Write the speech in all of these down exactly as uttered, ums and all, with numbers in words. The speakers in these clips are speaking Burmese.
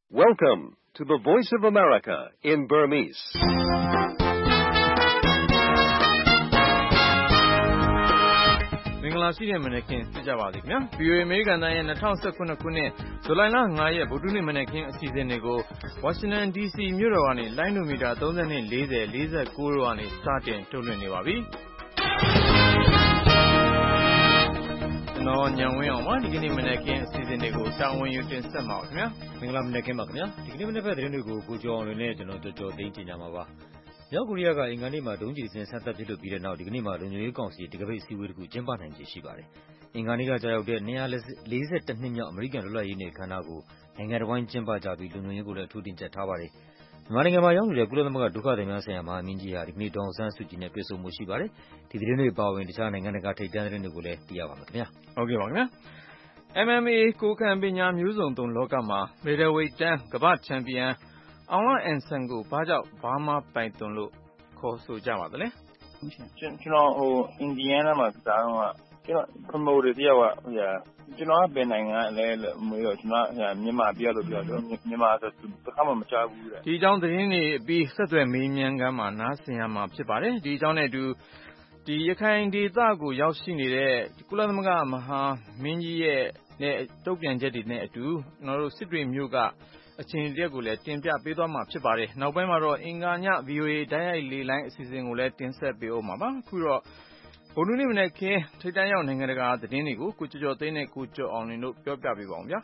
Welcome to the Voice of America in Burmese. ။မင်္ဂလာရှိတဲ့မနက်ခင်းဖြစ်ကြပါစေခင်ဗျာ။ ဗွီအိုအေ အမေရိကန်တိုင်းရဲ့၂၀၁၇ခုနှစ်ဇူလိုင်လ၅ရက်ဗုဒ္ဓဟူးနေ့မနက်ခင်းအစီအစဉ်တွေကိုဝါရှင်တန်ဒီစီမြို့တော်ကနေလိုင်းနိုမီတာသုံး၂ ၄၀ ၄၉တို့ကနေစတင်ထုတ်လွှင့်နေပါပြီ။ကျွန်တော်ညံဝင်းအောင်ပါဒီကနေ့မနက်ခင်းအစီအစဉ်တွေကိုတာဝန်ယူတင်ဆက်ပါခင်ဗျာ။မင်္ဂလာမနက်ခင်းပါခင်ဗျာ။ဒီကနေ့မနက်ဖက်သတင်းတွေကိုကိုကျော်အောင်လွင်နဲ့ကျွန်တော်ကြော်ကြော်သိန်းတင်ကြမှာပါ။မြောက်ကိုရီးယားကအင်္ဂါနေ့မှာဒုံးကျည်စဉ်စမ်းသပ်ပစ်လွှတ်ပြီးတဲ့နောက်ဒီကနေ့မှာလုံခြုံရေးကောင်စီတကပိတ်အစည်းအဝေးတစ်ခုကျင်းပနိုင်ခြေရှိပါတယ်။အင်္ဂါနေ့ကကြာရောက်တဲ့၂၄၁နှစ်မြောက်အမေရိကန်လွတ်လပ်ရေးနေ့အခမ်းအနားကိုနိုင်ငံတော်ဝန်ကျင်းပကြပြီးလုံခြုံရေးကိုလည်းအထူးတင်ကြပ်ထားပါတယ်။မြန်မာနိုင်ငံမှာရောက်နေတဲ့ကုလသမဂ္ဂဒုက္ခသည်များဆိုင်ရာမဟာမင်းကြီးဟာဒီကနေ့ဒေါ်အောင်ဆန်းစုကြည်နဲ့တွေ့ဆုံမှုရှိပါတယ်။ဒီသတင်းတွေပါဝင်တခြားနိုင်ငံတကာထိပ်တန်းသတင်းတွေကိုလည်းသိရပါမယ်ခင်ဗျာ။ဟုတ်ကဲ့ပါခင်ဗျာ။ M M A ကိုယ်ခံပညာမျိုးစုံသုံးလောကမှာ Middleweight တန်းကမ္ဘာ့ချန်ပီယံအောင်လအန်ဆန်ကိုဘာကြောင့်ဘာမှပိုင်သွန်လို့ခေါ်ဆိုကြပါသလဲ။ကျွန်တော်ဟိုအင်ဒီယားနားမှာစားတော့ကျွန်တော် promoter တယောက်ကဟိုကျွန်တော်ကဘယ်နိုင်ငံလဲလို့မေးတော့ကျွန်တော်မြန်မာပြောလို့ပြောတော့မြန်မာဆိုတစ်ခါမှမကြားဘူးတဲ့ဒီအကြောင်းသတင်းတွေအပြီးဆက်သွယ်မေးမြန်းခန်းမှာနားဆင်ရမှာဖြစ်ပါတယ်ဒီအကြောင်းနဲ့အတူဒီရခိုင်ဒေသကိုရောက်ရှိနေတဲ့ကုလသမဂ္ဂမဟာမင်းကြီးရဲ့နဲ့တုံ့ပြန်ချက်တွေနဲ့အတူကျွန်တော်တို့စစ်တွေမျိုးကအချင်းတက်ကိုလည်းတင်ပြပေးသွားမှာဖြစ်ပါတယ်နောက်ပိုင်းမှာတော့အင်္ဂါည ဗွီအိုအေ တိုက်ရိုက်လေလိုင်းအစီအစဉ်ကိုလည်းတင်ဆက်ပေးအောင်ပါပါအခုတော့ဗုဒ္ဓနေ့မနေ့ကထိပ်တန်းရောက်နိုင်ငံတကာသတင်းတွေကိုကိုကျော်ကျော်သိန်းနဲ့ကိုကျော်အောင်လင်းတို့ပြောပြပေးပါအောင်ဗျာ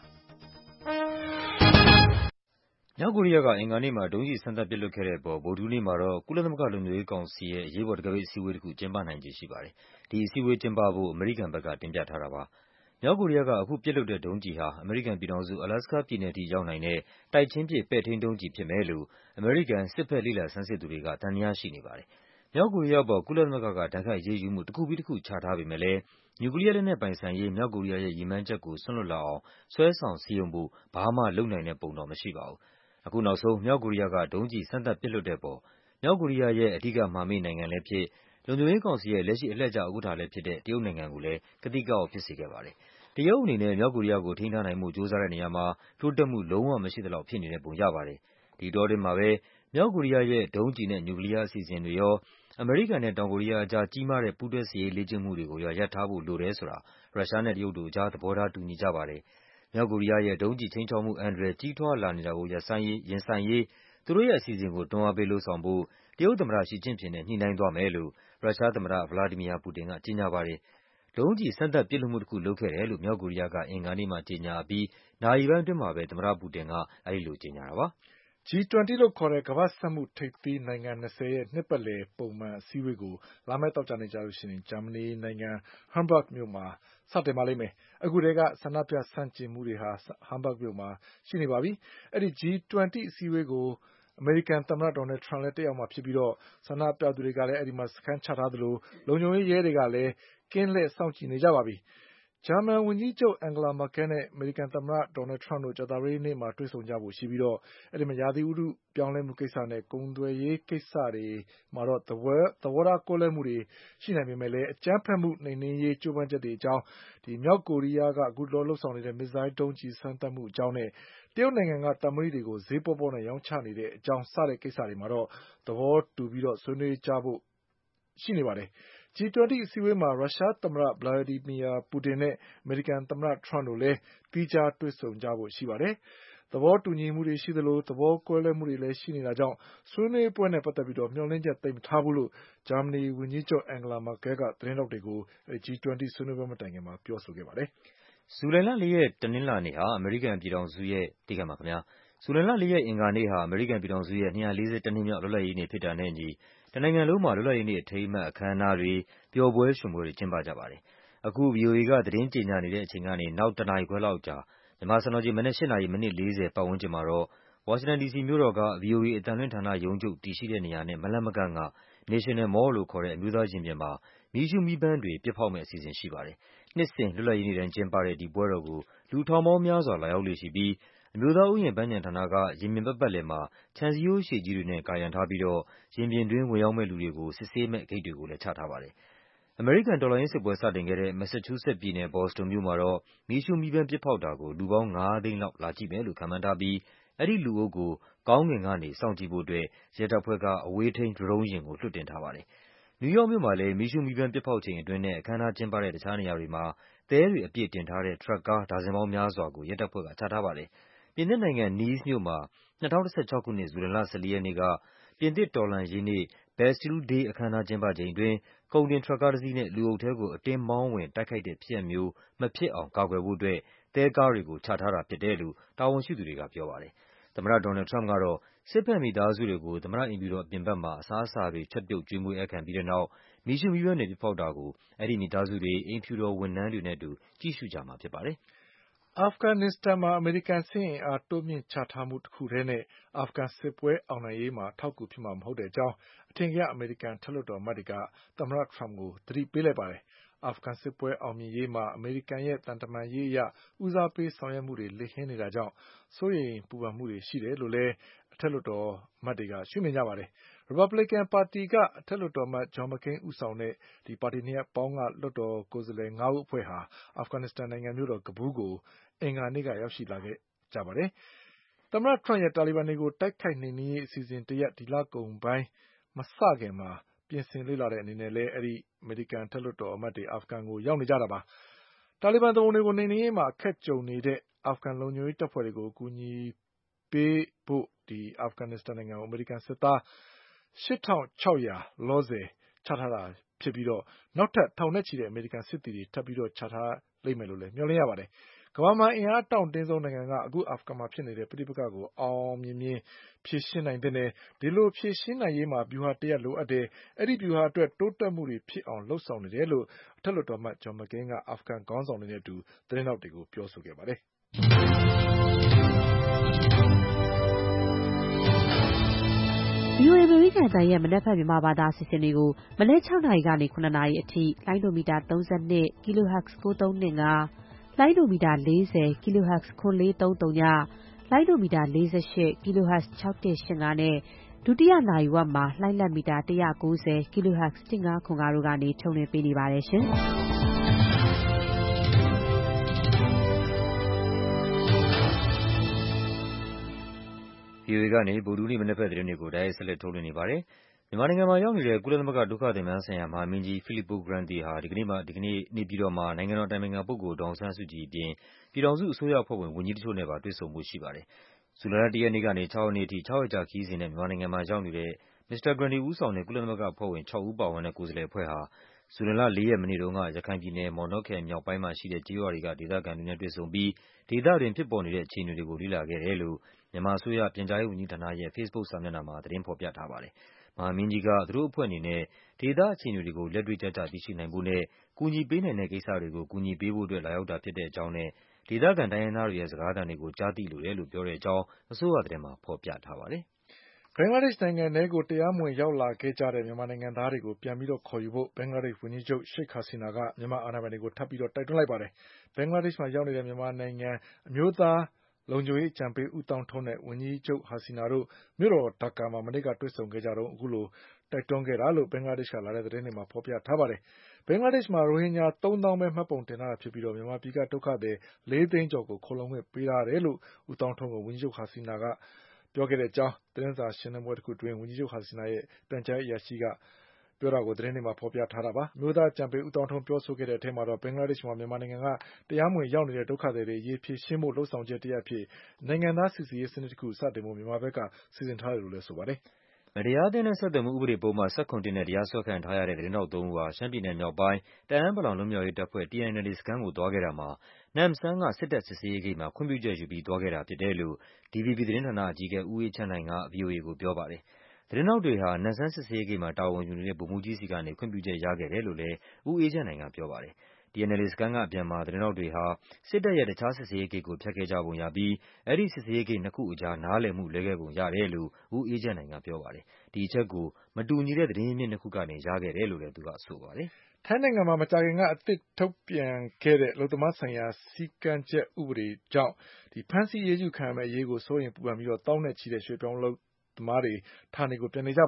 မြောက်ကိုရီးယားကအင်္ဂါနေ့မှာဒုံးကျည်စမ်းသပ်ပစ်လွှတ်ခဲ့တဲ့အပေါ်ဗုဒ္ဓနေ့မှာတော့ကုလသမဂ္ဂလုံခြုံရေးကောင်စီရဲ့အရေးပေါ်တံခါးပိတ်အစည်းအဝေးတစ်ခုကျင်းပနိုင်ခြေရှိပါတယ်ဒီအစည်းအဝေးကျင်းပဖို့အမေရိကန်ဘက်ကတင်ပြထားတာပါမြောက်ကိုရီးယားကအခုပစ်လွှတ်တဲ့ဒုံးကျည်ဟာအမေရိကန်ပြည်ထောင်စုအလာစကာပြည်နယ်ထိရောက်နိုင်တဲ့တိုက်ချင်းပစ်ပဲ့ထိန်းဒုံးကျည်ဖြစ်မယ်လို့အမေရိကန်စစ်ဘက်လေ့လာဆန်းစစ်သူတွေကသံသယရှိနေပါတယ်မြောက်ကိုရီးယားပေါ်ကုလသမဂ္ဂကဒဏ်ခတ်အရေးယူမှုတစ်ခုပြီးတစ်ခုချထားပေမဲ့လည်းနျူကလ িয়ার လက်နက်ပိုင်ဆိုင်ရေးမြောက်ကိုရီးယားရဲ့ရည်မှန်းချက်ကိုစွန့်လွတ်လာအောင်ဆွဲဆောင်စည်းရုံးဖို့ဘာမှလုပ်နိုင်တဲ့ပုံတော့မရှိပါဘူးအခုနောက်ဆုံးမြောက်ကိုရီးယားကဒုံးကျည်စမ်းသပ်ပစ်လွှတ်တဲ့ပေါ်မြောက်ကိုရီးယားရဲ့အဓိကမဟာမိတ်နိုင်ငံလည်းဖြစ်လုံခြုံရေးကောင်စီရဲ့လက်ရှိအလှည့်ကျဥက္ကဋ္ဌလည်းဖြစ်တဲ့တရုတ်နိုင်ငံကိုလည်းကသိကအောက်ဖြစ်စေခဲ့ပါတယ်တရုတ်အနေနဲ့မြောက်ကိုရီးယားကိုထိန်းထားနိုင်မှုကြိုးစားတဲ့နေရာမှာတိုးတက်မှုလုံးဝမရှိသလောက်ဖြစ်နေတဲ့ပုံရပါတယ်ဒီအတောအတွင်းမှာပဲမြောက်ကိုရီးယားရဲ့ဒုံးကျည်နဲ့နျူကလ িয়ার အစီအစဉ်တွေရောအမေရိကန်နဲ့တောင်ကိုရီးယားအကြားကြီးမားတဲ့ပူးတွဲစစ်ရေးလေ့ကျင့်မှုတွေကိုရောရပ်ထားဖို့လိုတယ်ဆိုတာရုရှားနဲ့တရုတ်တို့အကြားသဘောထားတူညီကြပါတယ်မြောက်ကိုရီးယားရဲ့ဒုံးကျည်ခြိမ်းခြောက်မှုအန္တရာယ်ကြီးထွားလာနေတာကိုရပ်ဆိုင်းရေးရင်ဆိုင်ရေးသူတို့ရဲ့အစီအစဉ်ကိုတွန်းအားပေးလုပ်ဆောင်ဖို့တရုတ်သမ္မတရှီကျင့်ဖျင်နဲ့ညှိနှိုင်းသွားမယ်လို့ရုရှားသမ္မတဗလာဒီမီယာပူတင်ကကြေညာပါတယ်ဒုံးကျည်စမ်းသပ်ပစ်လွှတ်မှုတစ်ခုလုပ်ခဲ့တယ်လို့မြောက်ကိုရီးယားကအင်္ဂါနေ့မှာကြေညာအပြီးနာရီပိုင်းအတွင်းမှာပဲသမ္မတပူတင်ကအဲဒီလိုကြေညာတာပါဂျီ ၂၀ လို့ခေါ်တဲ့ကမ္ဘာ့စက်မှုထိပ်သီးနိုင်ငံ၂၀ရဲ့နှစ်ပတ်လည်ပုံမှန်အစည်းအဝေးကိုလာမယ့်သောကြာနေ့ကျလို့ရှိရင်ဂျာမနီနိုင်ငံဟမ်ဘတ်မြို့မှာစတင်ပါလိမ့်မယ်အခုတည်းကဆန္ဒပြဆန့်ကျင်မှုတွေဟာဟမ်ဘတ်မြို့မှာရှိနေပါပြီအဲဒီ ဂျီ ၂၀ အစည်းအဝေးကိုအမေရိကန်သမ္မတဒေါ်နယ်ထရမ့်လည်းတက်ရောက်မှာဖြစ်ပြီးတော့ဆန္ဒပြသူတွေကလည်းအဲဒီမှာစခန်းချထားသလိုလုံခြုံရေးရဲတွေကလည်းကင်းလှည့်စောင့်ကြည့်နေကြပါပြီဂျာမန်ဝန်ကြီးချုပ်အန်ဂလာမာကဲနဲ့အမေရိကန်သမ္မတဒေါ်နယ်ထရမ့်တို့ကြာသပတေးနေ့မှာတွေ့ဆုံကြဖို့ရှိပြီးတော့အဲဒီမှာရာသီဥတုပြောင်းလဲမှုကိစ္စနဲ့ကုန်သွယ်ရေးကိစ္စတွေမှာတော့သဘောထားကွဲလွဲမှုတွေရှိနိုင်ပေမဲ့လည်းအကြမ်းဖက်မှုနှိမ်နင်းရေးကြိုးပမ်းချက်တွေအကြောင်းဒီမြောက်ကိုရီးယားကအခုလောလှုပ်ဆောင်နေတဲ့မစ်ဇိုင်းဒုံးကျည်စမ်းသပ်မှုအကြောင်းနဲ့တရုတ်နိုင်ငံကတမ္ပဏိတွေကိုဈေးပေါပေါနဲ့ရောင်းချနေတဲ့အကြောင်းစတဲ့ကိစ္စတွေမှာတော့သဘောတူပြီးတော့ဆွေးနွေးကြဖို့ရှိနေပါတယ်ဂျီ ၂၀ အစည်းအဝေးမှာရုရှားသမ္မတဗလာဒီမီယာပူတင်နဲ့အမေရိကန်သမ္မတထရမ့်တို့လည်းသီးခြားတွေ့ဆုံကြဖို့ရှိပါတယ်သဘောတူညီမှုတွေရှိသလိုသဘောကွဲလွဲမှုတွေလည်းရှိနေတာကြောင့်ဆွေးနွေးပွဲနဲ့ပတ်သက်ပြီးတော့မျှော်လင့်ချက်သိပ်မထားဘူးလို့ဂျာမနီဝန်ကြီးချုပ်အန်ဂလာမာကဲကသတင်းထောက်တွေကိုဂျီ ၂၀ ဆွေးနွေးပွဲမတိုင်ခင်မှာပြောဆိုခဲ့ပါတယ်ဇူလိုင်လ၄ရက်တနင်္လာနေ့ဟာအမေရိကန်ပြည်ထောင်စုရဲ့တိကျမှာခင်ဗျာဇူလိုင်လ၄ရက်အင်္ဂါနေ့ဟာအမေရိကန်ပြည်ထောင်စုရဲ့၂၄၁နှစ်မြောက်လွတ်လပ်ရေးနေ့ဖြစ်တာနဲ့အညီတနိုင်ငံလုံးမှာလွတ်လပ်ရေးနေ့အထိမ်းအမှတ်အခမ်းအနားတွေပျော်ပွဲရွှင်ပွဲတွေကျင်းပကြပါတယ်အခု ဗွီအိုအေကသတင်းကြေညာနေတဲ့အချိန်ကနေနောက်တနာရီခွဲလောက်ကြာမြန်မာစံတော်ချိန်မနက်၈နာရီမိနစ်၄၀ပတ်ဝန်းကျင်မှာတော့ဝါရှင်တန်ဒီစီမြို့တော်က ဗွီအိုအေအသံလွှင့်ဌာနရုံးချုပ်တည်ရှိတဲ့နေရာနဲ့မလှမ်းမကမ်းက National Mall လို့ခေါ်တဲ့အမျိုးသားရင်ပြင်မှာမီးရှူးမီးပန်းတွေပစ်ဖောက်မယ့်အစီအစဉ်ရှိပါတယ်နှစ်စဉ်လွတ်လပ်ရေးနေ့တိုင်းကျင်းပတဲ့ဒီပွဲတော်ကိုလူထောင်ပေါင်းများစွာလာရောက်လေ့ရှိပြီးအမျိုးသားဥယျာဉ်ပန်းခြံဌာနကရင်ပြင်ပတ်ပတ်လည်မှာခြံစည်းရိုးရှည်ကြီးတွေနဲ့ကာရံထားပြီးတော့ရင်ပြင်တွင်းဝင်ရောက်မယ့်လူတွေကိုစစ်ဆေးမယ့်ဂိတ်တွေကိုလည်းချထားပါတယ်အမေရိကန်တော်လှန်ရေးစစ်ပွဲစတင်ခဲ့တဲ့ Massachusetts ပြည်နယ်၊ ဘော့စတွန်မြို့မှာတော့ မီးရှုးမီးပန်းပစ်ဖောက်တာကို လူပေါင်း ငါးသိန်းလောက် လာကြည့်မယ်လို့ ခန့်မှန်းထားပြီး အဲဒီလူအုပ်ကို ကောင်းကင်ကနေ စောင့်ကြည့်ဖို့အတွက် ရဲတပ်ဖွဲ့က အဝေးထိန်း ဒရုန်းယာဉ်ကို လွှတ်တင်ထားပါတယ်။ နယူးယောက်မြို့မှာလည်း မီးရှုးမီးပန်း ပစ်ဖောက်ချိန်အတွင်းနဲ့ အခမ်းအနားကျင်းပတဲ့ တခြားနေရာတွေမှာ သဲတွေအပြည့်တင်ထားတဲ့ ထရပ်ကား ဒါဇင်ပေါင်းများစွာကို ရဲတပ်ဖွဲ့က ချထားပါတယ်။ ပြင်သစ်နိုင်ငံ၊ Nice မြို့မှာ ၂၀၁၆ ခုနှစ်၊ ဇူလိုင်လ ၁၄ ရက်နေ့က ပြင်သစ်တော်လှန်ရေးနေ့ Bastille Day အခမ်းအနား ကျင်းပချိန်အတွင်း ကုန်တင်ထရပ်ကားတစီးနဲ့ လူအုပ်ထဲကို အတင်းမောင်းဝင် တိုက်ခိုက်တဲ့ဖြစ်ရပ်မျိုး မဖြစ်အောင် ကာကွယ်ဖို့အတွက် သဲကားတွေကို ချထားတာဖြစ်တယ်လို့ တာဝန်ရှိသူတွေက ပြောပါတယ်။ သမ္မတ ဒေါ်နယ်လ်ဒ် ထရမ့်ပ်ကတော့ စစ်ဘက်မိသားစုတွေကို သမ္မတအိမ်ဖြူတော်အပြင်ဘက်မှာ အစားအစာတွေ ချက်ပြုတ် ကျွေးမွေးဧည့်ခံပြီးတဲ့နောက် မီးရှုးမီးပန်းတွေ ပစ်ဖောက်တာကို အဲဒီမိသားစုတွေ၊ အိမ်ဖြူတော်ဝန်ထမ်းတွေနဲ့အတူ ကြည့်ရှုကြမှာဖြစ်ပါတယ်။အာဖဂန်နစ္စတန်မှာ အမေရိကန်စစ်အင်အား တိုးမြှင့်ချထားမှုတခုတည်းနဲ့ အာဖဂန်စစ်ပွဲအောင်နိုင်ရေးမှာ အထောက်အကူဖြစ်မှာမဟုတ်ကြောင်း အထင်ကရ အမေရိကန် အထက်လွှတ်တော်အမတ်တွေက သမ္မတထရမ့်ပ်ကို သတိပေးလိုက်ပါတယ်။ အာဖဂန်စစ်ပွဲအောင်မြင်ရေးမှာ အမေရိကန်ရဲ့ သံတမန်ရေးအရ ဦးစားပေးဆောင်ရွက်မှုတွေ လစ်ဟင်းနေတာကြောင့် စိုးရိမ်ပူပန်မှုတွေရှိတယ်လို့လည်း အထက်လွှတ်တော်အမတ်တွေက ရှုမြင်ကြပါတယ်။ ရီပတ်ဘလီကန်ပါတီက အထက်လွှတ်တော်အမတ် John McCain ဦးဆောင်တဲ့ ပါတီနှစ်ရပ်ပေါင်းက လွှတ်တော်ကိုယ်စားလှယ် ငါးဦးအဖွဲ့ဟာ အာဖဂန်နစ္စတန်နိုင်ငံမြို့တော် ကဘူးလ်ကို အင်္ဂါနေ့က ရောက်ရှိလာခဲ့ကြပါတယ်။ သမ္မတထရမ့်ပ်ရဲ့ တာလီဘန်တွေကို တိုက်ခိုက်နှိမ်နင်းရေးအစီအစဉ်တရပ် ဒီလကုန်ပိုင်းမစခင်မှာ ပြင်ဆင်လေ့လာတဲ့အနေနဲ့လည်း အဲဒီအမေရိကန် အထက်လွှတ်တော်အမတ်တွေ အာဖဂန်ကို ရောက်နေကြတာပါ။ တာလီဘန်သူပုန်တွေကို နှိမ်နင်းရေးမှာ အခက်ကြုံနေတဲ့ အာဖဂန်လုံခြုံရေးတပ်ဖွဲ့တွေကို အကူအညီပေးဖို့ အာဖဂန်နစ္စတန်နိုင်ငံကို အမေရိကန်စစ်သား ရှစ်ထောင့်ခြောက်ရာ လောလောဆယ် ချထားတာဖြစ်ပြီး နောက်ထပ် ထောင်နဲ့ချီတဲ့ အမေရိကန်စစ်သည်တွေ ထပ်ပြီးချထားလိမ့်မယ်လို့လည်း မျှော်လင့်ရပါတယ်။ ကမ္ဘာမှာ အင်အားအတောင့်တင်းဆုံးနိုင်ငံက အခု အာဖဂန်မှာဖြစ်နေတဲ့ ပဋိပက္ခကို အောင်အောင်မြင်မြင် ဖြေရှင်းနိုင်သင့်တယ်။ ဒီလိုဖြေရှင်းနိုင်ရေးမှာ ဗျူဟာတရပ်လိုအပ်တယ်။ အဲဒီဗျူဟာအတွက် တိုးတက်မှုတွေဖြစ်အောင် လုပ်ဆောင်နေတယ်လို့ အထက်လွှတ်တော်အမတ် John McCain က အာဖဂန်ခေါင်းဆောင်တွေနဲ့အတူ သတင်းထောက်တွေကို ပြောဆိုခဲ့ပါတယ်။ဗွီအိုအေ အမေရိကန်အသံရဲ့ မနက်ဖြန် မြန်မာဘာသာအစီအစဉ်တွေကို မနက် ၆ နာရီကနေ ၇ နာရီအထိ လိုင်းဒိုမီတာ ၃၂၊ ကီလိုဟတ်ဇ် ကိုးသုံး၂၅၊ လိုင်းဒိုမီတာ ၄၀၊ ကီလိုဟတ်ဇ် ခွန်လေးသုံးသုည၊ လိုင်းဒိုမီတာ ၄၈၊ ကီလိုဟတ်ဇ် ခြောက်၁၈၅ နဲ့ ဒုတိယနာရီဝက်မှာ လှိုင်းလတ်မီတာ ၁၉၀၊ ကီလိုဟတ်ဇ် ၁၅၇၅ တို့ကနေ ထုတ်လွှင့်ပေးနေပါတယ်ရှင်။ဗွီအိုအေကနေ ဗုဒ္ဓဟူးနေ့ မနက်ဘက်သတင်းတွေကို တိုက်ရိုက် ဆက်လက်ထုတ်လွှင့်နေပါတယ်။ မြန်မာနိုင်ငံမှာရောက်နေတဲ့ ကုလသမဂ္ဂဒုက္ခသည်များဆိုင်ရာ မဟာမင်းကြီး Filippo Grandi ဟာ ဒီကနေ့ နေပြည်တော်မှာ နိုင်ငံတော်အတိုင်ပင်ခံပုဂ္ဂိုလ် ဒေါ်အောင်ဆန်းစုကြည်အပြင် ပြည်ထောင်စုအစိုးရအဖွဲ့ဝင် ဝန်ကြီးတချို့နဲ့ပါ တွေ့ဆုံဖို့ရှိပါတယ်။ ဇူလိုင်လ ၁ ရက်နေ့ကနေ ၆ ရက်နေ့အထိ ခြောက်ရက်ကြာခရီးစဉ်နဲ့ မြန်မာနိုင်ငံမှာရောက်နေတဲ့ မစ္စတာ Grandi ဦးဆောင်တဲ့ ကုလသမဂ္ဂအဖွဲ့ဝင် ခြောက်ဦးပါဝင်တဲ့ ကိုယ်စားလှယ်အဖွဲ့ဟာ ဇူလိုင်လ ၄ ရက် မနေ့တုန်းက ရခိုင်ပြည်နယ်၊ မော်တောခရိုင်မြောက်ပိုင်းမှာရှိတဲ့ ကျေးရွာတွေက ဒေသခံတွေနဲ့တွေ့ဆုံပြီး ဒေသတွင်းဖြစ်ပေါ်နေတဲ့ အခြေအနေတွေကို လေ့လာခဲ့တယ်လို့ မြန်မာအစိုးရ၊ ပြန်ကြားရေးဝန်ကြီးဌာနရဲ့ ဖေ့စ်ဘုတ်စာမျက်နှာမှာ သတင်းဖော်ပြထားပါတယ်။ မဟာမင်းကြီးက သူတို့အဖွဲ့အနေနဲ့ ဒေသအခြေအနေတွေကို လက်တွေ့ကျကျ သိရှိနိုင်ဖို့နဲ့ ကူညီပေးနိုင်တဲ့ကိစ္စတွေကို ကူညီပေးဖို့အတွက် လာရောက်တာဖြစ်တဲ့အကြောင်းနဲ့ ဒေသခံတိုင်းရင်းသားတွေရဲ့ စကားသံတွေကို ကြားသိလိုတယ်လို့ ပြောတဲ့အကြောင်း အစိုးရသတင်းမှာ ဖော်ပြထားပါတယ်။ဘင်္ဂလားဒေ့ရှ်နိုင်ငံထဲကို တရားမဝင်ရောက်လာခဲ့ကြတဲ့ မြန်မာနိုင်ငံသားတွေကို ပြန်ပြီးခေါ်ယူဖို့ ဘင်္ဂလားဒေ့ရှ်ဝန်ကြီးချုပ် Sheikh Hasina က မြန်မာအာဏာပိုင်တွေကို ထပ်ပြီး တိုက်တွန်းလိုက်ပါတယ်။ ဘင်္ဂလားဒေ့ရှ်မှာရောက်နေတဲ့ မြန်မာနိုင်ငံ အမျိုးသားလုံခြုံရေးအကြံပေး ဦးသောင်းထွန်းနဲ့ ဝန်ကြီးချုပ် Hasina တို့ မြို့တော် ဒါကာမှာ မနေ့က တွေ့ဆုံခဲ့ကြတုန်း အခုလို တိုက်တွန်းခဲ့တာလို့ ဘင်္ဂလားဒေ့ရှ်ကလာတဲ့ သတင်းတွေမှာ ဖော်ပြထားပါတယ်။ ဘင်္ဂလားဒေ့ရှ်မှာ ရိုဟင်ဂျာ သုံးသောင်းပဲ မှတ်ပုံတင်ထားတာဖြစ်ပြီး မြန်မာပြည်က ဒုက္ခသည် လေးသိန်းကျော်ကို ခိုလှုံခွင့်ပေးထားတယ်လို့ ဦးသောင်းထွန်းကို ဝန်ကြီးချုပ် Hasina က ပြောခဲ့တဲ့အကြောင်း သတင်းစာရှင်းလင်းပွဲတခုအတွင်း ဝန်ကြီးချုပ် Hasina ရဲ့ ပြန်ကြားရေးအရာရှိက ပြောတာကို သတင်းတွေမှာ ဖော်ပြထားတာပါ။ အမျိုးသားအကြံပေး ဦးသောင်းထွန်း ပြောဆိုခဲ့တဲ့အထဲမှာတော့ ဘင်္ဂလားဒေ့ရှ်မှာ မြန်မာနိုင်ငံက တရားမဝင်ရောက်နေတဲ့ ဒုက္ခသည်တွေအရေး ဖြေရှင်းဖို့ လုပ်ဆောင်ချက်တရပ်အဖြစ် နိုင်ငံသားစိစစ်ရေးစနစ်တခု စတင်ဖို့ မြန်မာဘက်က စီစဉ်ထားတယ်လို့လည်း ဆိုပါတယ်။မတရားအသင်းနဲ့ဆက်သွယ်မှု ဥပဒေပုဒ်မ ၁၇ နဲ့ တရားစွဲခံထားရတဲ့ သတင်းထောက်သုံးဦးဟာ ရှမ်းပြည်နယ်မြောက်ပိုင်း တအာင်းပလောင်လွတ်မြောက်ရေးတပ်ဖွဲ့ T N L A စခန်းကို သွားခဲ့တာမှာ နမ့်ဆန်က စစ်တပ်စစ်ဆေးရေးဂိတ်မှာ ခွင့်ပြုချက်ယူပြီး သွားခဲ့တာဖြစ်တယ်လို့ D V B သတင်းဌာနအကြီးအကဲ ဦးအေးချမ်းနိုင်က ဗွီအိုအေကိုပြောပါတယ်။ သတင်းထောက်တွေဟာ နမ့်ဆန်စစ်ဆေးရေးဂိတ်မှာ တာဝန်ယူနေတဲ့ ဗိုလ်မှူးကြီးဆီကနေ ခွင့်ပြုချက်ရခဲ့တယ်လို့လည်း ဦးအေးချမ်းနိုင်ကပြောပါတယ်။ T N L A စခန်းကအပြန်မှာ သတင်းထောက်တွေဟာ စစ်တပ်ရဲ့ တခြားစစ်ဆေးရေးဂိတ်ကို ဖြတ်ခဲ့ကြပုံရပြီး အဲဒီစစ်ဆေးရေးဂိတ်နှစ်ခုအကြား နားလည်မှုလွဲခဲ့ပုံရတယ်လို့ ဦးအေးချမ်းနိုင်ကပြောပါတယ်။ ဒီအချက်ကို မတူညီတဲ့ သတင်းရင်းမြစ်နှစ်ခုကနေ ရခဲ့တယ်လို့လည်း သူကဆိုပါတယ်။ထိုင်းနိုင်ငံမှာ မကြာခင်က အသစ်ထုတ်ပြန်ခဲ့တဲ့ အလုပ်သမားဆိုင်ရာ စည်းကမ်းချက်ဥပဒေကြောင့် ဖမ်းဆီးအရေးယူခံရမယ့်အရေးကို စိုးရိမ်ပူပန်ပြီး သောင်းနဲ့ချီတဲ့ ရွှေ့ပြောင်းအလုပ်သမားတွေ ဌာနေကို ပြန်နေကြပါတယ်။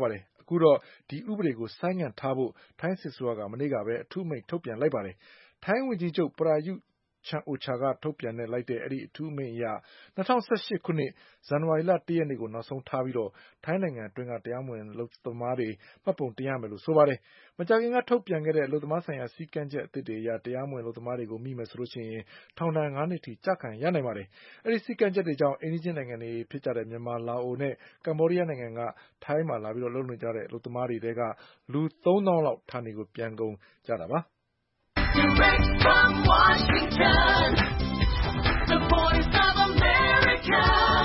အခုတော့ဒီဥပဒေကိုဆိုင်းငံ့ထားဖို့ထိုင်းစစ်အစိုးရကမနေ့ကပဲအထူးမိန့်ထုတ်ပြန်လိုက်ပါတယ်။ထိုင်းဝန်ကြီးချုပ်ပရာယုချန်အိုချာကထုတ်ပြန်လိုက်တဲ့အဲဒီအထူးမိန့်အရ၂၀၁၈ခုနှစ်ဇန်နဝါရီလ၁ရက်နေ့ကိုနောက်ဆုံးထားပြီးထိုင်းနိုင်ငံအတွင်းကတရားမဝင်အလုပ်သမားတွေမှတ်ပုံတင်ရမယ်လို့ဆိုပါတယ်။မကြာခင်ကထုတ်ပြန်ခဲ့တဲ့အလုပ်သမားဆိုင်ရာစည်းကမ်းချက်အသစ်တွေအရတရားမဝင်အလုပ်သမားတွေကိုမိမယ်ဆိုရင်ထောင်ဒဏ်ငါးနှစ်ထိကျခံရနိုင်ပါတယ်။အဲဒီစည်းကမ်းချက်တွေကြောင့်အိမ်နီးချင်းနိုင်ငံတွေဖြစ်ကြတဲ့မြန်မာ၊လာအိုနဲ့ကမ္ဘောဒီးယားနိုင်ငံကထိုင်းမှာလာပြီးလုပ်နေကြတဲ့အလုပ်သမားတွေထဲကလူသုံးသောင်းလောက်ဌာနေကိုပြန်ကုန်ကြတာပါ Direct from Washington, the voice of America,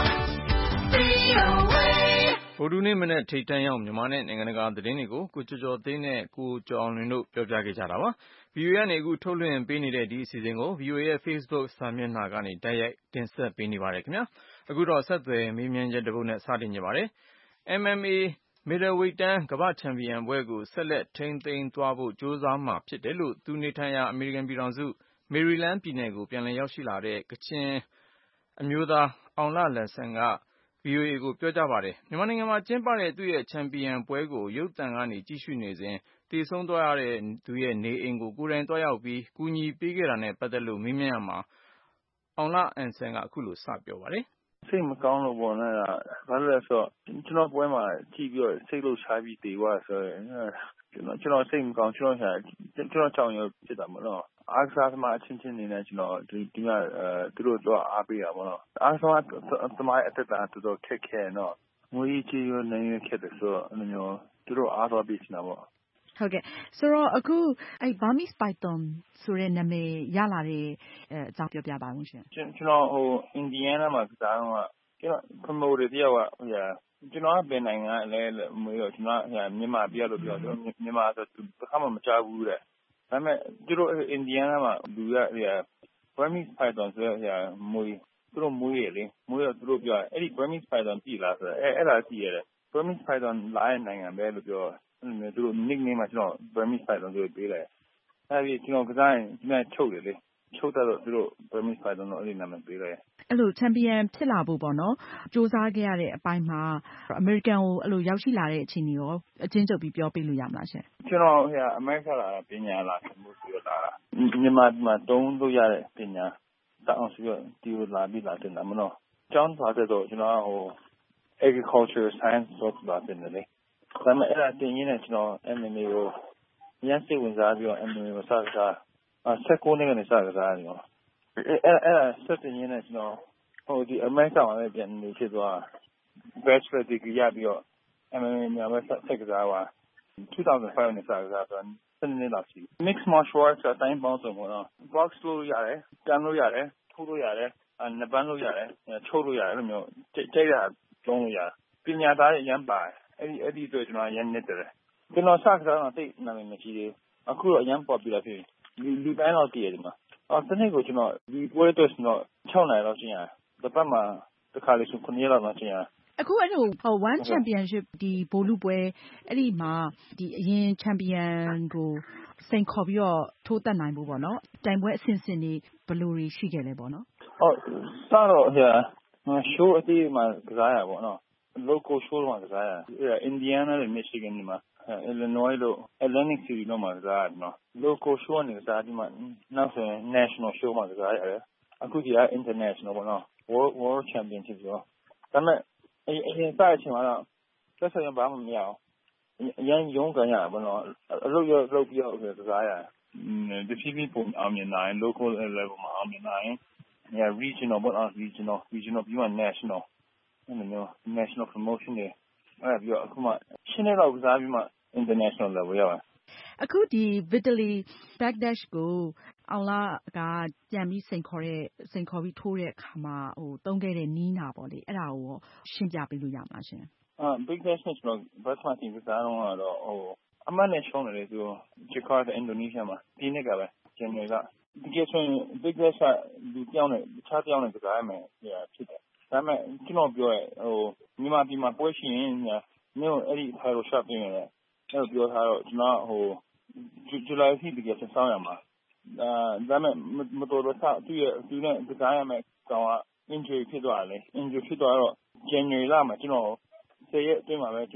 V O A. ဗုဒ္ဓနေ့မနေ့ထိတ်တန့်ရောက်မြန်မာနဲ့နိုင်ငံတကာသတင်းတွေကိုကိုကျော်ကျော်သိန်းနဲ့ကိုကျော်အောင်လွင်တို့ပြောပြခဲ့ကြတာပါ။ ဗီအိုအေကနေအခုထုတ်လွှင့်ပေးနေတဲ့ဒီအစီအစဉ်ကို ဗီအိုအေရဲ့ Facebook စာမျက်နှာကနေတိုက်ရိုက်တင်ဆက်ပေးနေပါတယ်ခင်ဗျာ။အခုတော့ဆက်သွယ်မေးမြန်းချက်တစ်ပုဒ်နဲ့စတင်ကြပါမယ်။ M M A Middleweight တန်းကမ္ဘာ့ချန်ပီယံပွဲကိုဆက်လက်ထိန်းသိမ်းသွားဖို့ကြိုးစားမှာဖြစ်တယ်လို့သူနေထိုင်ရာအမေရိကန်ပြည်ထောင်စုမေရီလန်းပြည်နယ်ကိုပြန်လည်ရောက်ရှိလာတဲ့ကချင်အမျိုးသားအောင်လလန်ဆန်က ဗီအိုအေကိုပြောကြားပါတယ်။မြန်မာနိုင်ငံမှာကျင်းပတဲ့သူ့ရဲ့ချန်ပီယံပွဲကိုရုပ်သံကနေကြည့်ရှုနေစဉ်သေဆုံးသွားတဲ့သူရဲ့နေအိမ်ကိုကိုယ်တိုင်သွားရောက်ပြီးကူညီပေးခဲ့တာနဲ့ပတ်သက်လို့မေးမြန်းရမှာအောင်လအန်ဆန်ကအခုလိုစပြောပါတယ်။စိတ်မကောင်းလို့ပေါ့နော်။ဘာလို့လဲဆိုတော့ကျွန်တော်ပွဲမှာကြည့်ပြီးတော့စိတ်လှုပ်ရှားပြီးတည်သွားဆိုရင်ကျွန်တော်ကျွန်တော်စိတ်မကောင်းကျွန်တော်ရှာကျွန်တော်ကြောင်ရဖြစ်တာမလို့အားကစားသမားအချင်းချင်းနေနဲ့ကျွန်တော်ဒီဒီကအဲသူတို့တော့အားပေးတာပေါ့နော်အားကစားသမားအသက်တာတော်တော်ခက်ခဲနော်ငွေကြီးရနေရခက်တယ်ဆိုတော့အဲ့လိုမျိုးသူတို့အားသွားပေးနေတာပေါ့ဟုတ်ကဲ့ဆိုတော့အခုအဲ့ Burmese Python ဆိုတဲ့နာမည်ရလာတဲ့အကြောင်းပြောပြပါဦးရှင်ကျွန်တော်ဟို Indiana မှာကစားတော့ကျွန်တော် promoter တယောက်ကဟိုကျွန်တော်ကဘယ်နိုင်ငံလဲမွေးတော့ကျွန်တော်မြန်မာပြည်လို့ပြောတော့မြန်မာဆိုသူတစ်ခါမှမကြားဘူးတဲ့ဒါပေမဲ့သူတို့ Indiana မှာလူရ Burmese Python ဆိုရမွေးသူတို့မွေးရလေမွေးတော့သူတို့ပြောအဲ့ဒီ Burmese Python ပြည်လာဆိုအဲ့အဲ့ဒါကြည့်ရတယ် Burmese Python လာတဲ့နိုင်ငံပဲလို့ပြောအဲ့လိုသူတို့ nickname မှာကျွန်တော် Burmese Python ဆိုပေးလိုက်အဲ့ဒီကျွန်တော်ကစားရင်ဒီနေ့ချုပ်တယ်လေချုပ်တော့သူတို့ Burmese Python တော့အဲ့ဒီနာမည်ပေးလိုက်အဲ့လိုချန်ပီယံဖြစ်လာဖို့ပေါ့နော်စူးစမ်းခဲ့ရတဲ့အပိုင်းမှာအမေရိကန်ကိုအဲ့လိုရောက်ရှိလာတဲ့အခြေအနေရောအချင်းချုပ်ပြီးပြောပြလို့ရမလားရှင်ကျွန်တော်ဟိုအမေရိကလာပညာလာမှုပြီးတော့လာတာမြန်မာမှာတုံးလို့ရတဲ့ပညာတောင်းဆိုပြီးဒီလိုလာပြီးလာတင်တာမနော်ကျောင်းသွားတဲ့တော့ကျွန်တော်ဟို agriculture science ဆိုတာတင်တယ်လေဒါပေမဲ့အဲ့ဒါတင်ရင်းနဲ့ကျွန်တော် M M A ကိုရန်စိတ်ဝင်စားပြီးတော့ M M A ကိုစကားအဆက်ကိုနေကနေစကားတယ်နော်အဲ့အဲ့ဒါစတင်ရင်းနဲ့ကျွန်တော်ဟိုဒီအမေရိကန်မှာလည်းပြန်နေဖြစ်သွား bachelor degree ရပြီးတော့ M M A မှာပဲစက်ကစားသွားtwo thousand five နဲ့စကားဆိုတော့စနေနေ့လောက်ရှိ mixed martial arts အတိုင်းပေါင်းစုံပေါ့နော် box လို့ရတယ်ကန်လို့ရတယ်ထိုးလို့ရတယ်အဲနှစ်ပန်းလို့ရတယ်ချုပ်လို့ရတယ်အဲ့လိုမျိုးကြိတ်ရကျုံးလို့ရတယ်ပညာသားရမ်းပါအဲ့ဒီအဲ့ဒီဆိုကျွန်တော်ရမ်းနေတယ်ကျွန်တော်စကားတော့တိတ်နာမည်မရှိသေးအခုတော့ရမ်းပေါ်ပြလာပြီလူလူတိုင်းတော့တည်ရတယ်မှာအော်တနေ့ကိုကျွန်တော်ဒီပွဲတော့ကျွန်တော်၆နိုင်လောက်ရှင်းရတယ်တစ်ပတ်မှာတစ်ခါလေးဆိုခုနှစ်ရက်လောက်ရှင်းရတယ်အခုအဲ့လိုဟို one championship ဒီဘိုလ်လုပွဲအဲ့ဒီမှာဒီအရင်ချန်ပီယံကိုစိန်ခေါ်ပြီးတော့ထိုးတက်နိုင်ဖို့ပေါ့နော်တိုင်ပွဲအဆင့်ဆင့်တွေဘယ်လိုတွေရှိခဲ့လဲပေါ့နော်ဟုတ်စတော့ဟို show အတိအမှကစားရပေါ့နော် local show မှာကစားရအဲ့ Indiana နဲ့ Michigan မှာ Illinois လို့ Atlantic City တို့မှာကစားရတယ်နော် local show နဲ့ကစားဒီမှာနောက်ဆိုရင် national show မှာကစားရတယ်အခုဒီက international ပေါ့နော် world world championship ဆိုတော့ဒါပေမဲ့အရင်အရင်စတဲ့အချိန်မှာတော့ဆက်ဆက်ရဘာမှမရအောင်အရင်ရုံးကန်ရပါတော့အလုပ်ရလုပ်ပြီးတော့ကစားရတယ်ဒီဖြည်းဖြည်းပုံအောင်မြင်နိုင် local level မှာအောင်မြင်နိုင် yeah regional ပေါ့နော် regional regional ပြီးမှ national အဲ့လိုမျိုး national promotion တွေအဲ့ဒါပြီးတော့အခုမှရှင်းနေတော့ကစားပြီးမှ international level ရောက်လာအခုဒီ Vitaly Bigdash ကိုအောင်လာကပြန်ပြီးစိန်ခေါ်တဲ့စိန်ခေါ်ပြီးထိုးတဲ့အခါမှာဟိုတုံးခဲ့တဲ့နီးနာပေါ့လေအဲ့ဒါကိုရှင်းပြပေးလို့ရမလားရှင်အာ Bigdash နဲ့ကျွန်တော်ဘတ်မှတင်ကစားတော့တော့ဟိုအမှန်နဲ့ရှုံးတယ်လေသူဂျကာတာအင်ဒိုနီးရှားမှာဒီနေ့ကပဲဂျန်နဝါရီကဒီကဆိုရင် Bigdash ကလူပြောင်းနေတခြားပြောင်းနေကစားရမယ်ဖြစ်တယ်ဒါပေမဲ့ကျွန်တော်ပြောရဲဟိုမြန်မာပြည်မှာပွဲရှိရင်မျိုးအဲ့ဒီထားလို့ရှော့ပြနေတယ်အဲ့လိုပြောထားတော့ကျွန်တော်ဟိုဇူလိုင်ထိတကယ်ဆောင်းရမှာအာဒါပေမဲ့မတော်တော့သူ့ရဲ့သူနဲ့ကစားရမယ်ကောင်က injury ဖြစ်သွားတယ်လေ injury ဖြစ်သွားတော့ January လမှာကျွန်တော်ဆယ်ရက်အတွင်းမှာပဲကျွန်တော်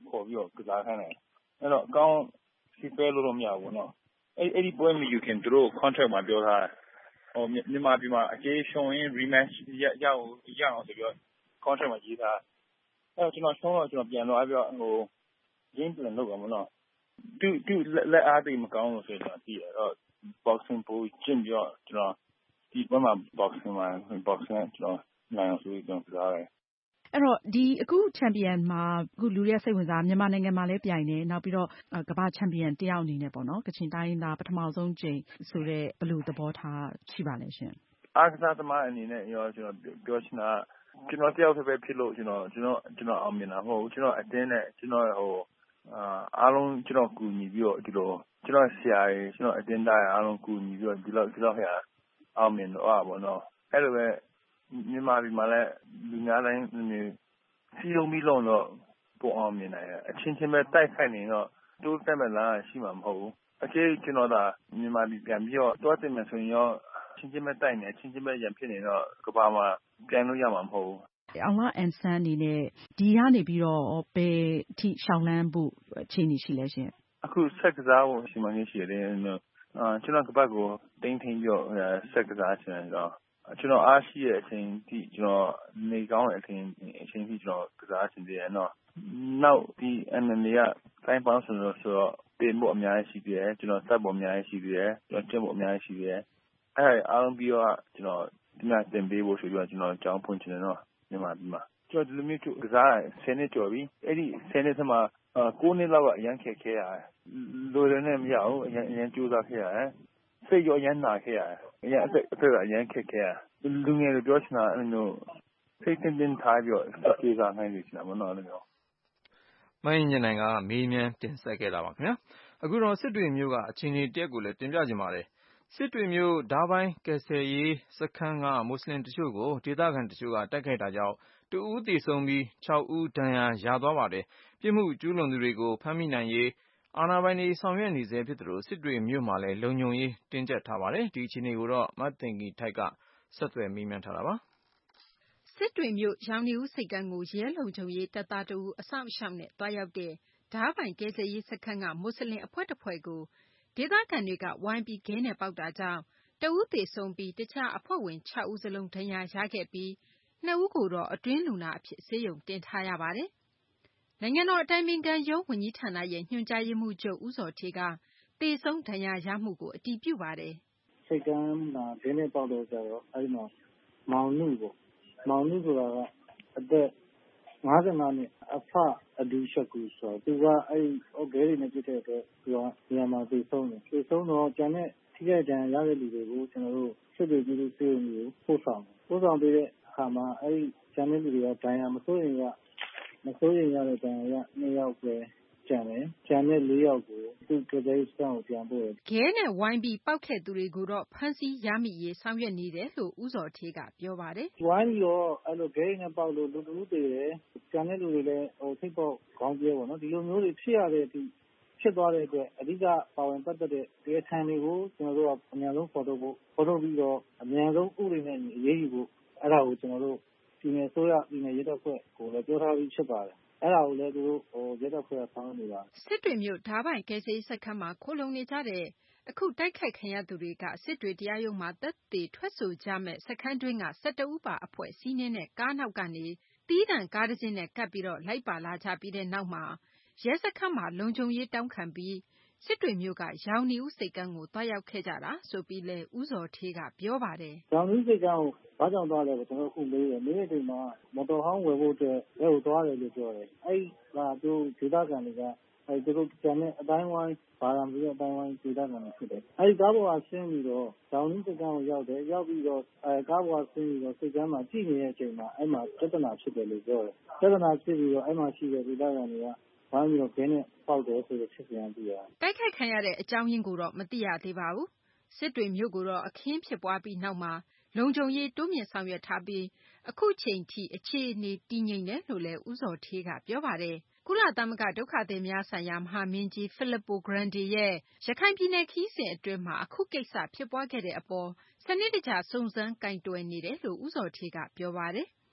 ခေါ်ပြီးတော့ကစားခိုင်းတယ်အဲ့တော့အကောင်းစီပဲလို့တော့မရဘူးเนาะအဲ့အဲ့ဒီပွဲမယူခင်သူတို့ contract မှာပြောထားတယ်ဟိုမြန်မာပြည်မှာအကျေးရှုံးရင် rematch ရရအောင်ရအောင်ဆိုပြီးတော့ contract မှာရေးထားအဲ့တော့ကျွန်တော်ရှုံးတော့ကျွန်တော်ပြန်သွားပြီးတော့ဟို game plan လုပ်ပါမလို့သူသူလက်အားသိမကောင်းလို့ဆိုတော့ပြီးတော့ boxing ပိုကျင့်ပြီးတော့ကျွန်တော်ဒီဘက်မှာ boxing မှာ boxing ကျွန်တော်နိုင်အောင်ဆိုပြီးကျွန်တော်ကြားတယ်အဲ့တော့ဒီအခုချန်ပီယံမှာအခုလူရဲ့စိတ်ဝင်စားမြန်မာနိုင်ငံမှာလည်းပြိုင်နေနောက်ပြီးတော့ကမ္ဘာချန်ပီယံတယောက်အနေနဲ့ပေါ့နော်ကချင်တိုင်းရင်းသားပထမဆုံးကြိမ်ဆိုတဲ့ဘယ်လိုသဘောထားရှိပါလဲရှင်အားကစားသမားအနေနဲ့ရောကျွန်တော်ပြောချင်တာကျွန်တော်တယောက်တည်းပဲဖြစ်လို့ကျွန်တော်ကျွန်တော်ကျွန်တော်အောင်မြင်တာမဟုတ်ဘူးကျွန်တော်အတင်းနဲ့ကျွန်တော်ဟိုအာအားလုံးကျွန်တော်ကူညီပြီးတော့ဒီလိုကျွန်တော်ဆရာကြီးကျွန်တော်အတင်းသားအားလုံးကူညီပြီးတော့ဒီလောက်ဒီလောက်ရအောင်မြင်တော့ပါဘောနော်အဲ့လိုပဲမြန်မာပြည်မှာလည်းလူများတိုင်းစီလုံးပြီးလုံးတော့ပိုအောင်မြင်နိုင်တယ်အချင်းချင်းပဲတိုက်ခိုက်နေတော့တိုးတက်မဲ့လားရှိမှာမဟုတ်ဘူးအကျေကျွန်တော်ဒါမြန်မာပြည်ပြန်ပြီးတော့တွားတင်မယ်ဆိုရင်ရောချင်းချင်းပဲတိုက်နေချင်းချင်းပဲရံဖြစ်နေတော့ကဘာမှာပြန်လို့ရမှာမဟုတ်ဘူးအောင်လာအန်ဆန်အနေနဲ့ဒီကနေပြီးတော့ဘယ်ထိရှောင်းလန်းဖို့အခြေအနေရှိလဲရှင်အခုဆက်ကစားဖို့ရှိမှရှိတယ်အာကျွန်တော်ကပတ်ကိုတင်းထင်းပြီးတော့ဆက်ကစားချင်တော့ကျွန်တော်အားရှိတဲ့အချိန်ဒီကျွန်တော်နေကောင်းတဲ့အချိန်အချိန်ที่ကျွန်တော်ကစားချင်တယ်နော်နောက်ဒီ M M A ကတိုင်းပေါင်းဆိုတော့ဆိုတော့တင်ဖို့အများကြီးရှိတယ်ကျွန်တော်စက်ဖို့အများကြီးရှိတယ်ကျွန်တော်ကျင့်ဖို့အများကြီးရှိတယ်အဲ့အားလုံးပြီးတော့ကျွန်တော်ဒီမှာတင်ပေးဖို့ဆိုပြီးတော့ကျွန်တော်ကြောင်းဖွင့်ချင်တယ်နော်မြန်မာပြည်မှာကျွန်တော်ဒီလိုမျိုးကစားဆယ်နှစ်ကျော်ပြီအဲ့ဒီဆယ်နှစ်ထဲမှာကိုးနှစ်လောက်ကအရန်ခက်ခဲရတယ်လိုရနေမရဘူးအရန်အရန်ကြိုးစားခဲ့ရတယ်စိတ်ရောအရန်နာခဲ့ရတယ်အရန်အသက်အသက်အရန်ခက်ခဲရတယ်လူငယ်တွေပြောချင်တာအဲ့လိုစိတ်တင်းတင်းထားပြီးတော့ကြေးစားနိုင်နေချင်တာမနော်အဲ့လိုမိုင်းညနိုင်ကမေးမြန်းတင်ဆက်ခဲ့တာပါခင်ဗျာအခုတော့စစ်တွေမျိုးကအခြေအနေတက်ကိုလည်းတင်ပြကြပါတယ်စစ်တွေမျိုးဓာပိုင်းကယ်ဆယ်ရေးစခန်းကမွတ်စလင်တချို့ကိုဒေသခံတချို့ကတိုက်ခိုက်တာကြောင့်တဦးသေဆုံးပြီးခြောက်ဦးဒဏ်ရာရသွားပါတယ်ပြစ်မှုကျူးလွန်သူတွေကိုဖမ်းမိနိုင်ရေးအာဏာပိုင်တွေဆောင်ရွက်နေဆဲဖြစ်သလိုစစ်တွေမြို့မှာလည်းလုံခြုံရေးတင်းကျပ်ထားပါတယ်ဒီအခြေအနေကိုတော့မသိင်္ဂီထိုက်ကဆက်သွယ်မေးမြန်းထားတာပါစစ်တွေမြို့ရောင်နီဦးစိတ်ကမ်းကိုရဲလုံခြုံရေးတပ်သားတဦးအဆောင်ရှောက်နဲ့တွားရောက်တဲ့ဓာပိုင်ကယ်ဆယ်ရေးစခန်းကမွတ်စလင်အဖွဲ့တစ်ဖွဲ့ကိုဒေသခံတွေကဝိုင်းပြီးခဲနဲ့ပေါက်တာကြောင့်တဦးသေဆုံးပြီးတခြားအဖွဲ့ဝင်ခြောက်ဦးစလုံးဒဏ်ရာရခဲ့ပြီးနှစ်ဦးကိုတော့အတွင်းလူနာအဖြစ်ဆေးရုံတင်ထားရပါတယ်။နိုင်ငံတော်အတိုင်ပင်ခံရုံးဝန်ကြီးဌာနရဲ့ညွှန်ကြားရေးမှူးချုပ်ဦးဇော်ဌေးကသေဆုံးဒဏ်ရာရမှုကိုအတည်ပြုပါတယ်။စိတ်ကမ်းမှာခဲနဲ့ပေါက်တော့ကြတော့အဲဒီမှာမောင်နုပေါ့မောင်နုဆိုတာကအသက်ငါး၅နှစ်အဖအဒူရှကူဆိုတော့သူကအဲ့ဟိုဂဲတွေနဲ့ပြစ်တဲ့အတွက်သူကညမှာသေဆုံးတယ်သေဆုံးတော့ကျန်တဲ့ထိခိုက်ဒဏ်ရာရတဲ့လူတွေကိုကျွန်တော်တို့စစ်တွေပြည်သူ့စေုံမျိုးပို့ဆောင်ပို့ဆောင်ပေးတဲ့အခါမှာအဲ့ကျန်တဲ့လူတွေကဒဏ်ရာမစိုးရင်ကမစိုးရင်ရတဲ့ဒဏ်ရာရနှစ်ယောက်ပဲကျန်တယ်ကျန်တဲ့လေးယောက်ကိုသူ့ကလေးစံကိုပြန်ပို့တယ်ခဲနဲ့ဝိုင်းပြီးပောက်ခဲ့သူတွေကိုတော့ဖမ်းဆီးရမိရေးဆောင်ရွက်နေတယ်လို့ဦးဇော်ဌေးကပြောပါတယ်ဝိုင်းပြီးတော့အဲ့လိုခဲနဲ့ပေါက်လို့လူလူတွေတယ်ကျန်တဲ့လူတွေလည်းဟိုထိပ်ပေါက်ခေါင်းကျဲပေါ့နော်ဒီလိုမျိုးတွေဖြစ်ရတဲ့အထိဖြစ်သွားတဲ့အတွက်အဓိကပါဝင်ပတ်သက်တဲ့တရားခံတွေကိုကျွန်တော်တို့ကအများဆုံးဖော်ထုတ်ဖို့ဖော်ထုတ်ပြီးတော့အများဆုံးဥပဒေနဲ့အရေးယူဖို့အဲ့ဒါကိုကျွန်တော်တို့ဒီနယ်ဆိုရဒီနယ်ရဲတပ်ဖွဲ့ကိုလည်းပြောထားပြီးဖြစ်ပါတယ်အဲ့ဒါကိုလည်းသူတို့ဟိုရဲတပ်ဖွဲ့ဆောင်းနေတာစစ်တွေမျိုးဓာပိုင်ကယ်ဆယ်စခန်းမှာခိုလုံနေကြတဲ့အခုတိုက်ခိုက်ခံရသူတွေကစစ်တွေတရားရုံးမှာတပ်တွေထွက်ဆိုကြမဲ့စခန်းတွင်းက၁၁ဦးပါအဖွဲ့စီးနင်းတဲ့ကားနောက်ကနေတီးတံကားတစ်စီးနဲ့ကပ်ပြီးတော့လိုက်ပါလာကြပြီးတဲ့နောက်မှာရဲစခန်းမှာလုံခြုံရေးတောင်းခံပြီးစစ်တွေမျိုးကရောင်နီဦးစိတ်ကမ်းကိုတွားရောက်ခဲ့ကြတာဆိုပြီးလဲဦးဇော်ဌေးကပြောပါတယ်ရောင်နီဦးစိတ်ကမ်းကိုဘာကြောင့်သွားလဲဆိုကျွန်တော်ခုမေးတယ်မေးတဲ့အချိန်မှာမော်တော်ဟောင်းဝယ်ဖို့အတွက်အဲကိုသွားတယ်လို့ပြောတယ်အဲ့ဒါသူဒေသခံတွေကအဲသူတို့ကျန်တဲ့အတိုင်းဝိုင်းဘာသာမျိုးအတိုင်းဝိုင်းဒေသခံတွေဖြစ်တယ်အဲ့ဒီကားပေါ်ကဆင်းပြီးတော့ရောင်နီစိတ်ကမ်းကိုရောက်တယ်ရောက်ပြီးတော့အဲကားပေါ်ကဆင်းပြီးတော့စိတ်ကမ်းမှာကြည့်နေတဲ့အချိန်မှာအဲ့မှာပြဿနာဖြစ်တယ်လို့ပြောတယ်ပြဿနာဖြစ်ပြီးတော့အဲ့မှာရှိတဲ့ဒေသခံတွေကဘာလို့လဲခင်းနဲ့ပေါက်တယ်ဆိုတော့ဖြစ်ပြန်ပြီးတော့တိုက်ခိုက်ခံရတဲ့အကြောင်းရင်းကိုတော့မသိရသေးပါဘူးစစ်တွေမျိုးကိုတော့အခင်းဖြစ်ပွားပြီးနောက်မှာလုံခြုံရေးတိုးမြင့်ဆောင်ရွက်ထားပြီးအခုချိန်ထိအခြေအနေတည်ငြိမ်တယ်လို့လည်းဦးဇော်ဌေးကပြောပါတယ်ကုလသမဂ္ဂဒုက္ခသည်များဆိုင်ရာမဟာမင်းကြီး Filippo Grandi ရဲ့ရခိုင်ပြည်နယ်ခရီးစဉ်အတွင်းမှာအခုကိစ္စဖြစ်ပွားခဲ့တဲ့အပေါ်စနစ်တကျစုံစမ်းကင်တွယ်နေတယ်လို့ဦးဇော်ဌေးကပြောပါတယ်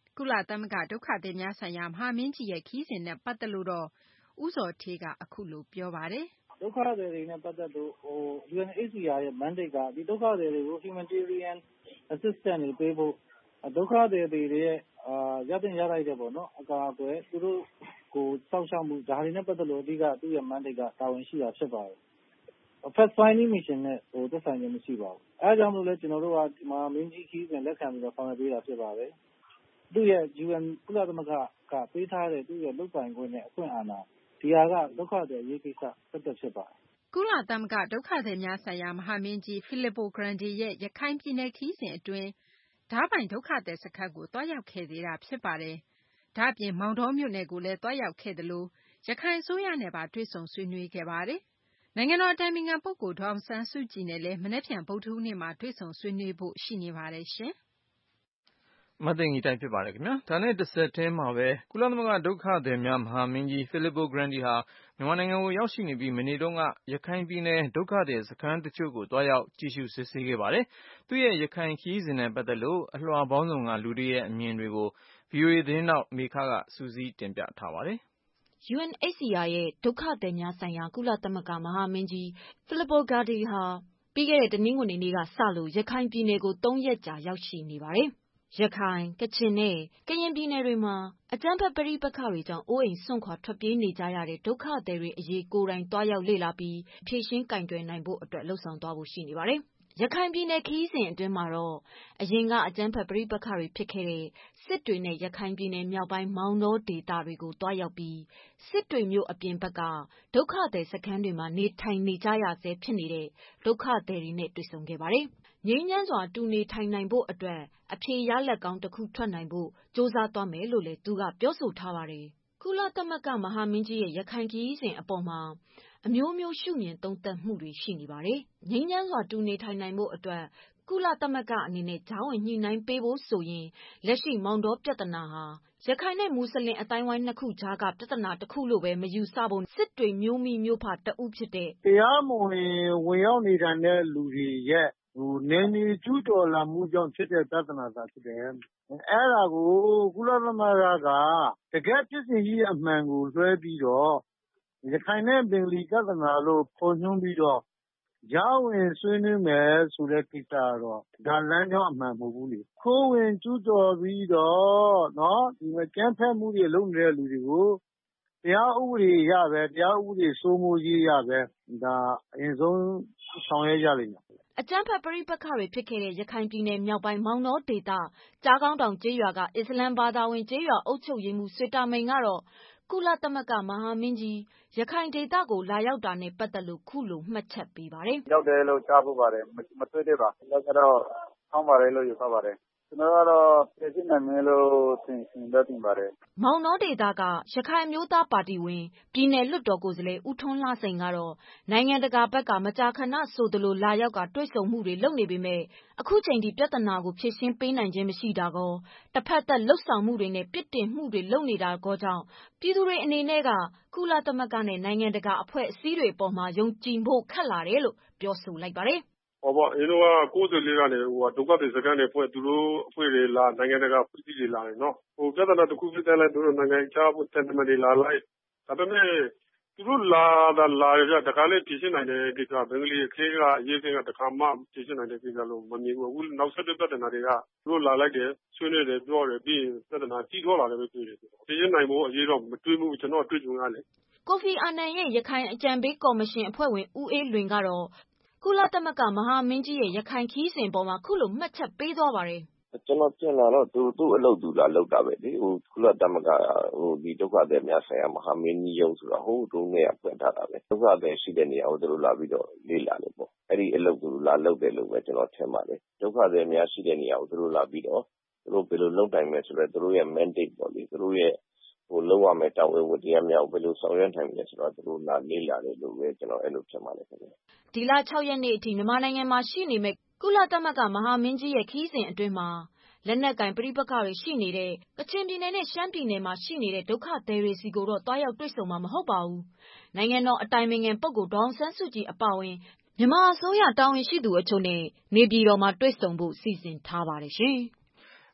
ကုလသမဂ္ဂဒုက္ခသည်များဆိုင်ရာမဟာမင်းကြီးရဲ့ခရီးစဉ်နဲ့ပတ်သက်လို့တော့ဦးဇော်ဌေးကအခုလိုပြောပါတယ်ဒုက္ခသည်တွေနဲ့ပတ်သက်လို့ဟို U N H C R ရဲ့ mandate ကဒီဒုက္ခသည်တွေကို humanitarian assistance တွေပေးဖို့ဒုက္ခသည်တွေရဲ့အာရတဲ့ရလိုက်တဲ့ပေါ့နော်အကာအကွယ်သူတို့ကိုစောင့်ရှောက်မှုဒါတွေနဲ့ပတ်သက်လို့အဓိကသူ့ရဲ့ mandate ကတာဝန်ရှိတာဖြစ်ပါတယ်။ fact finding mission နဲ့ဟိုသက်ဆိုင်ခြင်းမရှိပါဘူး။အဲဒါကြောင့်မလို့လဲကျွန်တော်တို့ကဒီမှာမင်းကြီးခီးစဉ်လက်ခံပြီးတော့ဆောင်ရွက်ပေးတာဖြစ်ပါတယ်။သူ့ရဲ့ U N ကုလသမဂ္ဂကပေးထားတဲ့သူ့ရဲ့လုပ်ပိုင်ခွင့်နဲ့အခွင့်အာဏာဒီဟာကဒုက္ခသည်အရေးကိစ္စသက်သက်ဖြစ်ပါတယ်။ကုလသမဂ္ဂဒုက္ခသည်များဆိုင်ရာမဟာမင်းကြီး Filippo Grandi ရဲ့ရခိုင်ပြည်နယ်ခရီးစဉ်အတွင်းဒါးပိုင်ဒုက္ခသည်စခန်းကိုတွားရောက်ခဲ့သေးတာဖြစ်ပါတယ်။ဒါ့အပြင်မောင်တောမြို့နယ်ကိုလည်းတွားရောက်ခဲ့သလိုရခိုင်အစိုးရနဲ့ပါတွေ့ဆုံဆွေးနွေးခဲ့ပါတယ်။နိုင်ငံတော်အတိုင်ပင်ခံပုဂ္ဂိုလ်ဒေါ်အောင်ဆန်းစုကြည်နဲ့လည်းမနက်ဖြန်ဗုဒ္ဓဟူးနေ့မှာတွေ့ဆုံဆွေးနွေးဖို့ရှိနေပါတယ်ရှင်။မသိင်္ဂီတိုင်းဖြစ်ပါတယ်ခင်ဗျာဒါနဲ့တစ်ဆက်တည်းမှာပဲကုလသမဂ္ဂဒုက္ခသည်များမဟာမင်းကြီး Filippo Grandi ဟာမြန်မာနိုင်ငံကိုရောက်ရှိနေပြီးမနေ့တုန်းကရခိုင်ပြည်နယ်ဒုက္ခသည်စခန်းတချို့ကိုတွားရောက်ကြည့်ရှုစစ်ဆေးခဲ့ပါတယ်။သူ့ရဲ့ရခိုင်ခရီးစဉ်နဲ့ပတ်သက်လို့အလွှာပေါင်းစုံကလူတွေရဲ့အမြင်တွေကို ဗွီအိုအေသတင်းထောက်မေခကစူးစီးတင်ပြထားပါတယ်။ U N H C R ရဲ့ဒုက္ခသည်များဆိုင်ရာကုလသမဂ္ဂမဟာမင်းကြီး Filippo Grandi ဟာပြီးခဲ့တဲ့တနင်္ဂနွေနေ့ကစလို့ရခိုင်ပြည်နယ်ကိုသုံးရက်ကြာရောက်ရှိနေပါတယ်။ရခိုင်၊ကချင်နဲ့ကရင်ပြည်နယ်တွေမှာအကြမ်းဖက်ပဋိပက္ခတွေကြောင့်အိုးအိမ်စွန့်ခွာထွက်ပြေးနေကြရတဲ့ဒုက္ခသည်တွေအရေးကိုယ်တိုင်သွားရောက်လေ့လာပြီးဖြေရှင်းကိုင်တွယ်နိုင်ဖို့အတွက်လှုံ့ဆော်သွားဖို့ရှိနေပါတယ်။ရခိုင်ပြည်နယ်ခရီးစဉ်အတွင်းမှာတော့အရင်ကအကြမ်းဖက်ပဋိပက္ခတွေဖြစ်ခဲ့တဲ့စစ်တွေနဲ့ရခိုင်ပြည်နယ်မြောက်ပိုင်းမောင်တောဒေသတွေကိုတွားရောက်ပြီးစစ်တွေမြို့အပြင်ဘက်ကဒုက္ခသည်စခန်းတွေမှာနေထိုင်နေကြရဆဲဖြစ်နေတဲ့ဒုက္ခသည်တွေနဲ့တွေ့ဆုံခဲ့ပါတယ်။ငြိမ်းချမ်းစွာတူနေထိုင်နိုင်ဖို့အတွက်အဖြေရလဒ်ကောင်းတစ်ခုထွက်နိုင်ဖို့ကြိုးစားသွားမယ်လို့လည်းသူကပြောဆိုထားပါတယ်။ကုလသမဂ္ဂမဟာမင်းကြီးရဲ့ရခိုင်ခရီးစဉ်အပေါ်မှာအမျိုးမျိုးရှုမြင်သုံးသပ်မှုတွေရှိနေပါတယ်။ငြိမ်းချမ်းစွာတူနေထိုင်နိုင်ဖို့အတွက်ကုလသမဂ္ဂအနေနဲ့ကြားဝင်ညှိနှိုင်းပေးဖို့ဆိုရင်လက်ရှိမောင်တောပြဿနာဟာရခိုင်နဲ့မွတ်စလင်အတိုင်းဝိုင်းနှစ်ခုကြားကပြဿနာတစ်ခုလို့ပဲမယူဆဖို့စစ်တွေမျိုးမိမျိုးဖတဦးဖြစ်တဲ့တရားမဝင်ဝင်ရောက်နေထိုင်တဲ့လူတွေရဲ့ဟိုနေနေကျူးကျော်လာမှုကြောင့်ဖြစ်တဲ့ပြဿနာသာဖြစ်တယ်။အဲ့ဒါကိုကုလသမဂ္ဂကတကယ်ဖြစ်စဉ်ကြီးအမှန်ကိုလွှဲပြီးတော့ရခိုင်နဲ့ပင်လီပြဿနာလို့ပုံညွှန်းပြီးတော့ကြားဝင်ဆွေးနွေးမယ်ဆိုတဲ့ကိစ္စတော့ဒါလမ်းကြောင်းအမှန်မဟုတ်ဘူးလေခိုးဝင်ကျူးကျော်ပြီးတော့နော်ဒီမှာကျန်းဖက်မှုတွေလုပ်နေတဲ့လူတွေကိုတရားဥပဒေရပဲတရားဥပဒေစိုးမိုးရေးရပဲဒါအရင်ဆုံးဆောင်ရွက်ရလိမ့်မယ်အကြမ်းဖက်ပဋိပက္ခတွေဖြစ်ခဲ့တဲ့ရခိုင်ပြည်နယ်မြောက်ပိုင်းမောင်တောဒေသကြားကောင်းတောင်ကျေးရွာကအစ္စလမ်ဘာသာဝင်ကျေးရွာအုပ်ချုပ်ရေးမှူးဆွေတာမိန်ကတော့ကုလသမဂ္ဂမဟာမင်းကြီးရခိုင်ဒေသကိုလာရောက်တာနဲ့ပတ်သက်လို့ခုလိုမှတ်ချက်ပေးပါတယ်။ရောက်တယ်လို့ကြားဖို့ပါတယ်မတွေ့သေးပါဘူး။ကျွန်တော်ကတော့ဆောင်းပါတယ်လို့ယူဆပါတယ်။ကျွန်တော်ကတော့ပြည်စည်းနိုင်မယ်လို့ထင်ရှင်တတ်တင်ပါတယ်။မောင်တောဒေသကရခိုင်မျိုးသားပါတီဝင်ပြည်နယ်လွှတ်တော်ကိုယ်စားလှယ်ဦးထွန်းလှစိန်ကတော့နိုင်ငံတကာဘက်ကမကြာခဏဆိုသလိုလာရောက်ကတွေ့ဆုံမှုတွေလုပ်နေပေမဲ့အခုချိန်ဒီပြဿနာကိုဖြေရှင်းပေးနိုင်ခြင်းမရှိတာကောတစ်ဖက်သက်လှုပ်ဆောင်မှုတွေနဲ့ပြစ်တင်မှုတွေလုပ်နေတာကောကြောင့်ပြည်သူတွေအနေနဲ့ကကုလသမဂ္ဂနဲ့နိုင်ငံတကာအဖွဲ့အစည်းတွေအပေါ်မှာယုံကြည်ဖို့ခက်လာတယ်လို့ပြောဆိုလိုက်ပါတယ်ဟောပေါ့အင်းတို့ကကိုယ်စလေးကနေဟိုဒုက္ခတွေစကန်တွေဖွဲ့သူတို့အဖွဲ့တွေလာနိုင်ငံတကာဖွဲ့စည်းတွေလာတယ်နော်ဟိုပြဿနာတစ်ခုဖြစ်တဲ့လဲသူတို့နိုင်ငံခြားဖို့တန်တမတွေလာလိုက်ဒါပေမဲ့သူတို့လာတာလာရတခါလေးပြည်ရှင်းနိုင်တဲ့ကိစ္စဘင်္ဂလီခေကရေးခေကတခါမှပြည်ရှင်းနိုင်တဲ့ကိစ္စလို့မမြင်ဘူးအခုနောက်ဆက်တွဲပြဿနာတွေကသူတို့လာလိုက်တယ်ဆွေးနွေးတယ်ပြောတယ်ပြီးရင်ပြဿနာကြီးထွားလာတယ်ပဲတွေ့တယ်ပြည်ရှင်းနိုင်ဖို့အရေးတော့မတွေးဘူးကျွန်တော်တွေ့ကြုံရတယ်ကိုဖီအာနန်ရဲ့ရခိုင်အကြံပေးကော်မရှင်အဖွဲ့ဝင်ဦးအေးလွင်ကတော့ကုလသမဂ္ဂမဟာမင်းကြီးရဲ့ရခိုင်ခီးစဉ်ပေါ်မှာခုလိုမှတ်ချက်ပေးသွားပါတယ်ကျွန်တော်ပြင်လာတော့သူသူ့အလုပ်သူလာလုပ်တာပဲလေဟိုကုလသမဂ္ဂဟိုဒီဒုက္ခသည်များဆိုင်ရာမဟာမင်းကြီးရုံးဆိုတာဟိုတုန်းကဖွင့်ထားတာပဲဒုက္ခသည်ရှိတဲ့နေရာကိုသူတို့လာပြီးတော့လေ့လာတယ်ပေါ့အဲ့ဒီအလုပ်သူလာလုပ်တယ်လို့ပဲကျွန်တော်ထင်ပါတယ်ဒုက္ခသည်များရှိတဲ့နေရာကိုသူတို့လာပြီးတော့သူတို့ဘယ်လိုလုပ်နိုင်မလဲဆိုတော့သူတို့ရဲ့ mandate ပေါ့လေသူတို့ရဲ့ဟိုလောက်ရမယ်တာဝန်ဝတ္တရားများကိုဘယ်လိုဆောင်ရွက်နိုင်မလဲဆိုတော့သူတို့လာလေ့လာတယ်လို့ပဲကျွန်တော်အဲ့လိုထင်ပါတယ်ခင်ဗျဒီလ၆ရက်နေ့အထိမြန်မာနိုင်ငံမှာရှိနေမဲ့ကုလသမဂ္ဂမဟာမင်းကြီးရဲ့ခီးစဉ်အတွင်းမှာလက်နက်ကင်ပဋိပက္ခတွေရှိနေတဲ့ကချင်ပြည်နယ်နဲ့ရှမ်းပြည်နယ်မှာရှိနေတဲ့ဒုက္ခသည်တွေစီကိုတော့တွားရောက်တွေ့ဆုံမှာမဟုတ်ပါဘူး။နိုင်ငံတော်အတိုင်ပင်ခံပုဂ္ဂိုလ်ဒေါအောင်ဆန်းစုကြည်အပါအဝင်မြန်မာအစိုးရတာဝန်ရှိသူအချို့နဲ့နေပြည်တော်မှာတွေ့ဆုံဖို့စီစဉ်ထားပါတယ်ရှင်။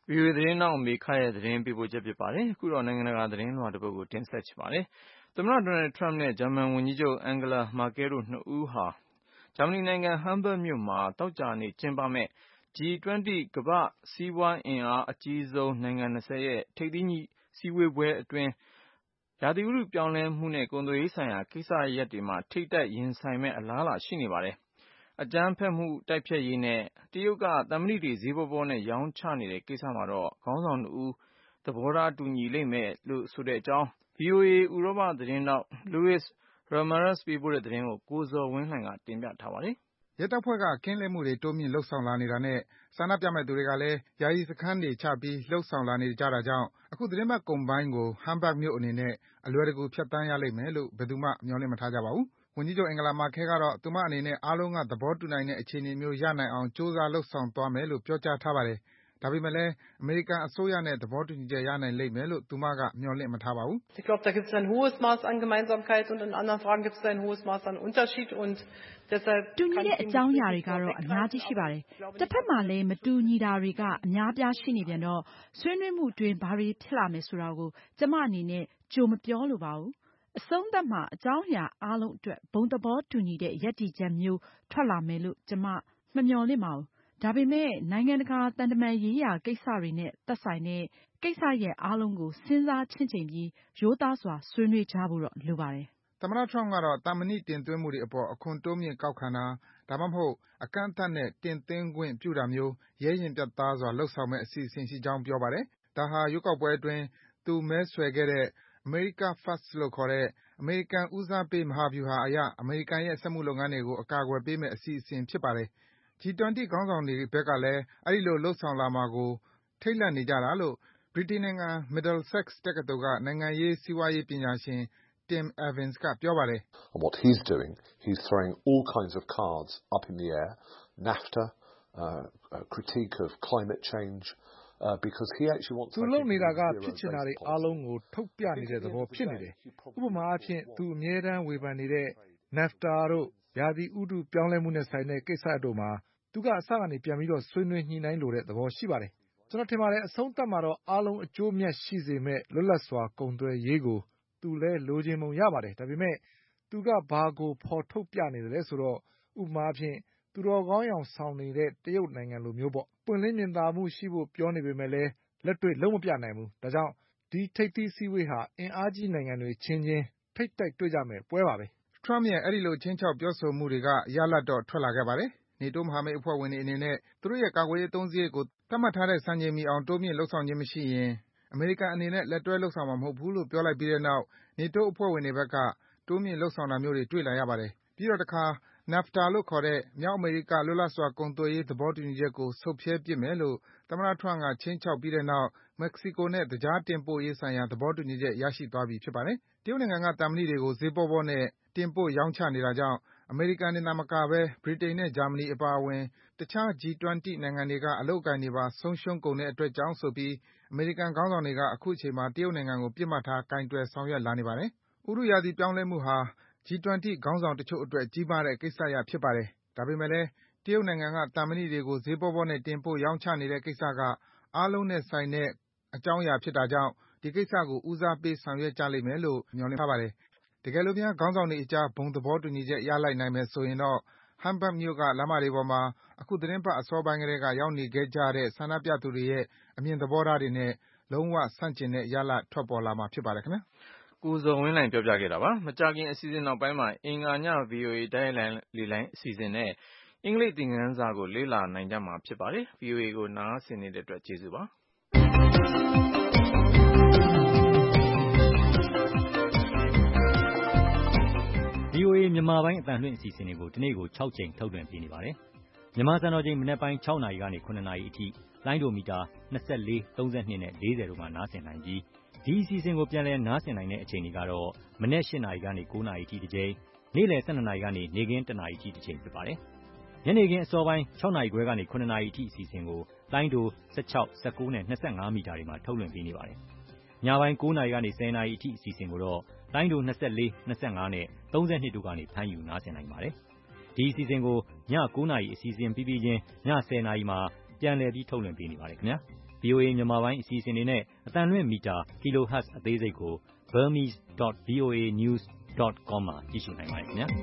ဗွီအိုအေသတင်းထောက်မေခရဲ့သတင်းပေးပို့ချက်ဖြစ်ပါတယ်။အခုတော့နိုင်ငံတကာသတင်းလွှာတစ်ပုဒ်ကိုတင်ဆက်ချင်ပါတယ်။သမ္မတဒေါ်နယ်ထရမ့်နဲ့ဂျာမန်ဝန်ကြီးချုပ်အန်ဂလာမာကဲတို့နှစ်ဦးဟာဂျာမနီနိုင်ငံဟမ်ဘတ်မြို့မှာသောကြာနေ့ကျင်းပမယ့် ဂျီ ၂၀ ကမ္ဘာ့စီးပွားအင်အားအကြီးဆုံးနိုင်ငံ၂၀ရဲ့ထိပ်သီးစည်းဝေးပွဲအတွင်းရာသီဥတုပြောင်းလဲမှုနဲ့ကုန်သွယ်ရေးဆိုင်ရာကိစ္စရပ်တွေမှာထိပ်တိုက်ရင်ဆိုင်မယ့်အလားအလာရှိနေပါတယ်။အကြမ်းဖက်မှုတိုက်ဖျက်ရေးနဲ့တရုတ်ကသံမဏိတွေဈေးပေါပေါနဲ့ရောင်းချနေတဲ့ကိစ္စမှာတော့ခေါင်းဆောင်နှစ်ဦးသဘောထားတူညီလိမ့်မယ်လို့ဆိုတဲ့အကြောင်း ဗွီအိုအေဥရောပသတင်းထောက် Luis Ramirez ပေးပို့တဲ့သတင်းကိုကိုဇော်ဝင်းလှိုင်ကတင်ပြထားပါတယ်။ရဲတပ်ဖွဲ့ကကင်းလှည့်မှုတွေတိုးမြင့်လုပ်ဆောင်လာနေတာနဲ့ဆန္ဒပြမယ့်သူတွေကလည်းယာယီစခန်းတွေချပြီးလုပ်ဆောင်လာနေကြတာကြောင့်အခုသီတင်းပတ်ကုန်ပိုင်းကိုဟမ်ဘတ်မြို့အနေနဲ့အလွယ်တကူဖြတ်သန်းရလိမ့်မယ်လို့ဘယ်သူမှမျှော်လင့်မထားကြပါဘူး။ဝန်ကြီးချုပ်အင်ဂလာမာကဲကတော့သူမအနေနဲ့အားလုံးကသဘောတူနိုင်တဲ့အခြေအနေမျိုးရနိုင်အောင်ကြိုးစားလုပ်ဆောင်သွားမယ်လို့ပြောကြားထားပါတယ်။ဒါပေမဲ့လည်းအမေရိကန်အစိုးရနဲ့သဘောတူညီချက်ရနိုင်လိမ့်မယ်လို့သူမကမျှော်လင့်မထားပါဘူး။ “တူညီတဲ့အကြောင်းအရာတွေကတော့အများကြီးရှိပါတယ်။တစ်ဖက်မှာလည်းမတူညီတာတွေကအများအပြားရှိနေပြန်တော့ဆွေးနွေးမှုအတွင်းဘာတွေဖြစ်လာမယ်ဆိုတာကိုကျမအနေနဲ့ကြိုမပြောလိုပါဘူး။အဆုံးသတ်မှာအကြောင်းအရာအားလုံးအတွက်ဘုံသဘောတူညီတဲ့ရပ်တည်ချက်မျိုးထွက်လာမယ်လို့ကျမမမျှော်လင့်ပါဘူး။ဒါပေမဲ့နိုင်ငံတကာသံတမန်ရေးရာကိစ္စတွေနဲ့သက်ဆိုင်တဲ့ကိစ္စရပ်အားလုံးကိုစဉ်းစားချင့်ချိန်ပြီးရိုးသားစွာဆွေးနွေးကြဖို့တော့လိုပါတယ်။” သမ္မတထရမ့်ကတော့သံမဏိတင်သွင်းမှုတွေအပေါ်အခွန်တိုးမြင့်ကောက်ခံတာဒါမှမဟုတ်အကန့်အသတ်နဲ့တင်သွင်းခွင့်ပြုတာမျိုးရဲရင့်ပြတ်သားစွာလုပ်ဆောင်မယ့်အစီအစဉ်ရှိကြောင်းပြောပါတယ်။ဒါဟာရွေးကောက်ပွဲအတွင်းသူမဲဆွယ်ခဲ့တဲ့ America First လို့ခေါ်တဲ့အမေရိကန်ဦးစားပေးမဟာဗျူဟာအရအမေရိကန်ရဲ့စက်မှုလုပ်ငန်းတွေကိုအကာအကွယ်ပေးမယ့်အစီအစဉ်ဖြစ်ပါတယ်။ ဂျီ ၂၀ ခေါင်းဆောင်တွေဘက်ကလည်းအဲဒီလိုလုပ်ဆောင်လာမှာကိုထိတ်လန့်နေကြတာလို့ဗြိတိန်နိုင်ငံ Middlesex တက္ကသိုလ်ကနိုင်ငံရေး၊စီးပွားရေးပညာရှင် Tim Evans ကပြောပါတယ်။ “ သူလုပ်နေတာကဖြစ်ချင်တာတွေအားလုံးကိုထုတ်ပြနေတဲ့သဘောဖြစ်နေတယ်။ဥပမာအားဖြင့်သူအမြဲတမ်းဝေဖန်နေတဲ့ NAFTA တို့ရာသီဥတုပြောင်းလဲမှုနဲ့ဆိုင်တဲ့ကိစ္စရပ်တို့မှာသူကအစကနေပြန်ပြီးဆွေးနွေးညှိနှိုင်းလိုတဲ့သဘောရှိပါတယ်။ကျနော်ထင်ပါတယ်အဆုံးသတ်မှာတော့အားလုံးအကျိုးအမြတ်ရှိစေမယ့်လွတ်လပ်စွာကုန်သွယ်ရေးကိုသူလည်းလိုချင်ပုံရပါတယ်။ဒါပေမဲ့သူကဘာကိုဖော်ထုတ်ပြနေသလဲဆိုတော့ဥပမာအားဖြင့်သူတော်ကောင်းယောင်ဆောင်နေတဲ့တရုတ်နိုင်ငံလိုမျိုးပေါ့။ပွင့်လင်းမြင်သာမှုရှိဖို့ပြောနေပေမဲ့လည်းလက်တွေ့လုပ်မပြနိုင်ဘူး။ဒါကြောင့်ဒီထိပ်သီးအစည်းအဝေးဟာအင်အားကြီးနိုင်ငံတွေအချင်းချင်းထိပ်တိုက်တွေ့ကြမယ့်ပွဲပါပဲ။ ” ထရမ့်ရဲ့အဲဒီလိုခြိမ်းခြောက်ပြောဆိုမှုတွေကရလဒ်တော့ထွက်လာခဲ့ပါတယ်။ နေတိုးမဟာမိတ်အဖွဲ့ဝင်တွေအနေနဲ့သူတို့ရဲ့ကာကွယ်ရေးအသုံးစားရိတ်ကိုသတ်မှတ်ထားတဲ့စံချိန်မီအောင်တိုးမြင့်လုပ်ဆောင်ခြင်းမရှိရင်အမေရိကန်အနေနဲ့လက်တွဲလုပ်ဆောင်မှာမဟုတ်ဘူးလို့ပြောလိုက်ပြီးတဲ့နောက်နေတိုးအဖွဲ့ဝင်တွေဘက်ကတိုးမြင့်လုပ်ဆောင်တာမျိုးတွေတွေ့လာရပါတယ်။ပြီးတော့တခါ NAFTA လို့ခေါ်တဲ့မြောက်အမေရိကလွတ်လပ်စွာကုန်သွယ်ရေးသဘောတူညီချက်ကိုဆုတ်ဖြဲပစ်မယ်လို့သမ္မတထရမ့်ကခြိမ်းခြောက်ပြီးတဲ့နောက်မက္ကဆီကိုနဲ့သကြားတင်ပို့ရေးဆိုင်ရာသဘောတူညီချက်ရရှိသွားပြီဖြစ်ပါတယ်။တရုတ်နိုင်ငံကသံမဏိတွေကိုဈေးပေါပေါနဲ့တင်ပို့ရောင်းချနေတာကြောင့်အမေရိကန်တင်သာမကဘဲဗြိတိန်နဲ့ဂျာမနီအပါအဝင်တခြား ဂျီ ၂၀ နိုင်ငံတွေကအလုပ်အကိုင်တွေပါဆုံးရှုံးကုန်တဲ့အတွက်ကြောင့်ဆိုပြီးအမေရိကန်ခေါင်းဆောင်တွေကအခုချိန်မှာတရုတ်နိုင်ငံကိုပစ်မှတ်ထားကိုင်တွယ်ဆောင်ရွက်လာနေပါတယ်။ဥတုရာသီပြောင်းလဲမှုဟာ ဂျီ ၂၀ ခေါင်းဆောင်တချို့အတွက်ကြီးမားတဲ့ကိစ္စရပ်ဖြစ်ပါတယ်။ဒါပေမဲ့လည်းတရုတ်နိုင်ငံကသံမဏိတွေကိုဈေးပေါပေါနဲ့တင်ပို့ရောင်းချနေတဲ့ကိစ္စကအားလုံးနဲ့ဆိုင်တဲ့အကြောင်းအရာဖြစ်တာကြောင့်ဒီကိစ္စကိုဦးစားပေးဆောင်ရွက်ကြလိမ့်မယ်လို့မျှော်လင့်ထားပါတယ်။တကယ်လို့များခေါင်းဆောင်တွေအကြားဘုံသဘောတူညီချက်ရလိုက်နိုင်မယ်ဆိုရင်တော့ဟမ်ဘတ်မြို့ကလမ်းမတွေပေါ်မှာအခုသီတင်းပတ်အစောပိုင်းကတည်းကရောက်နေခဲ့ကြတဲ့ဆန္ဒပြသူတွေရဲ့အမြင်သဘောထားတွေနဲ့လုံးဝဆန့်ကျင်တဲ့ရလဒ်ထွက်ပေါ်လာမှာဖြစ်ပါတယ်ခင်ဗျာ။ကိုဇော်ဝင်းလှိုင်ပြောပြခဲ့တာပါ။မကြာခင်အစီအစဉ်နောက်ပိုင်းမှာအင်္ဂါည ဗွီအိုအေတိုက်ရိုက်လေလှိုင်းအစီအစဉ်နဲ့အင်္ဂလိပ်သင်ခန်းစာကိုလေ့လာနိုင်ကြမှာဖြစ်ပါတယ်။ ဗွီအိုအေကိုနားဆင်နေတဲ့အတွက်ကျေးဇူးပါ။ဗွီအိုအေမြန်မာပိုင်းအသံလွှင့်အစီအစဉ်တွေကိုဒီနေ့ကို၆ကြိမ်ထုတ်လွှင့်ပေးနေပါတယ်။မြန်မာစံတော်ချိန်မနက်ပိုင်း၆နာရီကနေ၇နာရီအထိလိုင်းဒိုမီတာ၂၄၊၃၂နဲ့၄၀တို့မှာနားဆင်နိုင်ပြီးဒီအစီအစဉ်ကိုပြန်လည်နားဆင်နိုင်တဲ့အချိန်တွေကတော့မနက်၈နာရီကနေ၉နာရီအထိတစ်ကြိမ်နေ့လယ်၁၂နာရီကနေနေ့ခင်း၁နာရီအထိတစ်ကြိမ်ဖြစ်ပါတယ်။ညနေခင်းအစောပိုင်း၆နာရီခွဲကနေ၇နာရီအထိအစီအစဉ်ကိုလိုင်းဒို၁၆၊၁၉နဲ့၂၅မီတာတွေမှာထုတ်လွှင့်ပေးနေပါတယ်။ညပိုင်း၉နာရီကနေ၁၀နာရီအထိအစီအစဉ်ကိုတော့လိုင်းဒို၂၄၊၂၅နဲ့၃၂တို့ကနေဖမ်းယူနားဆင်နိုင်ပါတယ်။ဒီအစီအစဉ်ကိုည၉နာရီအစီအစဉ်ပြီးပြီးချင်းည၁၀နာရီမှာပြန်လည်ပြီးထုတ်လွှင့်ပေးနေပါတယ်ခင်ဗျာ။ဗွီအိုအေ မြန်မာပိုင်းအစီအစဉ်တွေနဲ့အသံလွှင့်မီတာ kilohertz အသေးစိတ်ကို burmese dot voa news dot com မှာကြည့်ရှုနိုင်ပါတယ်ခင်ဗျာ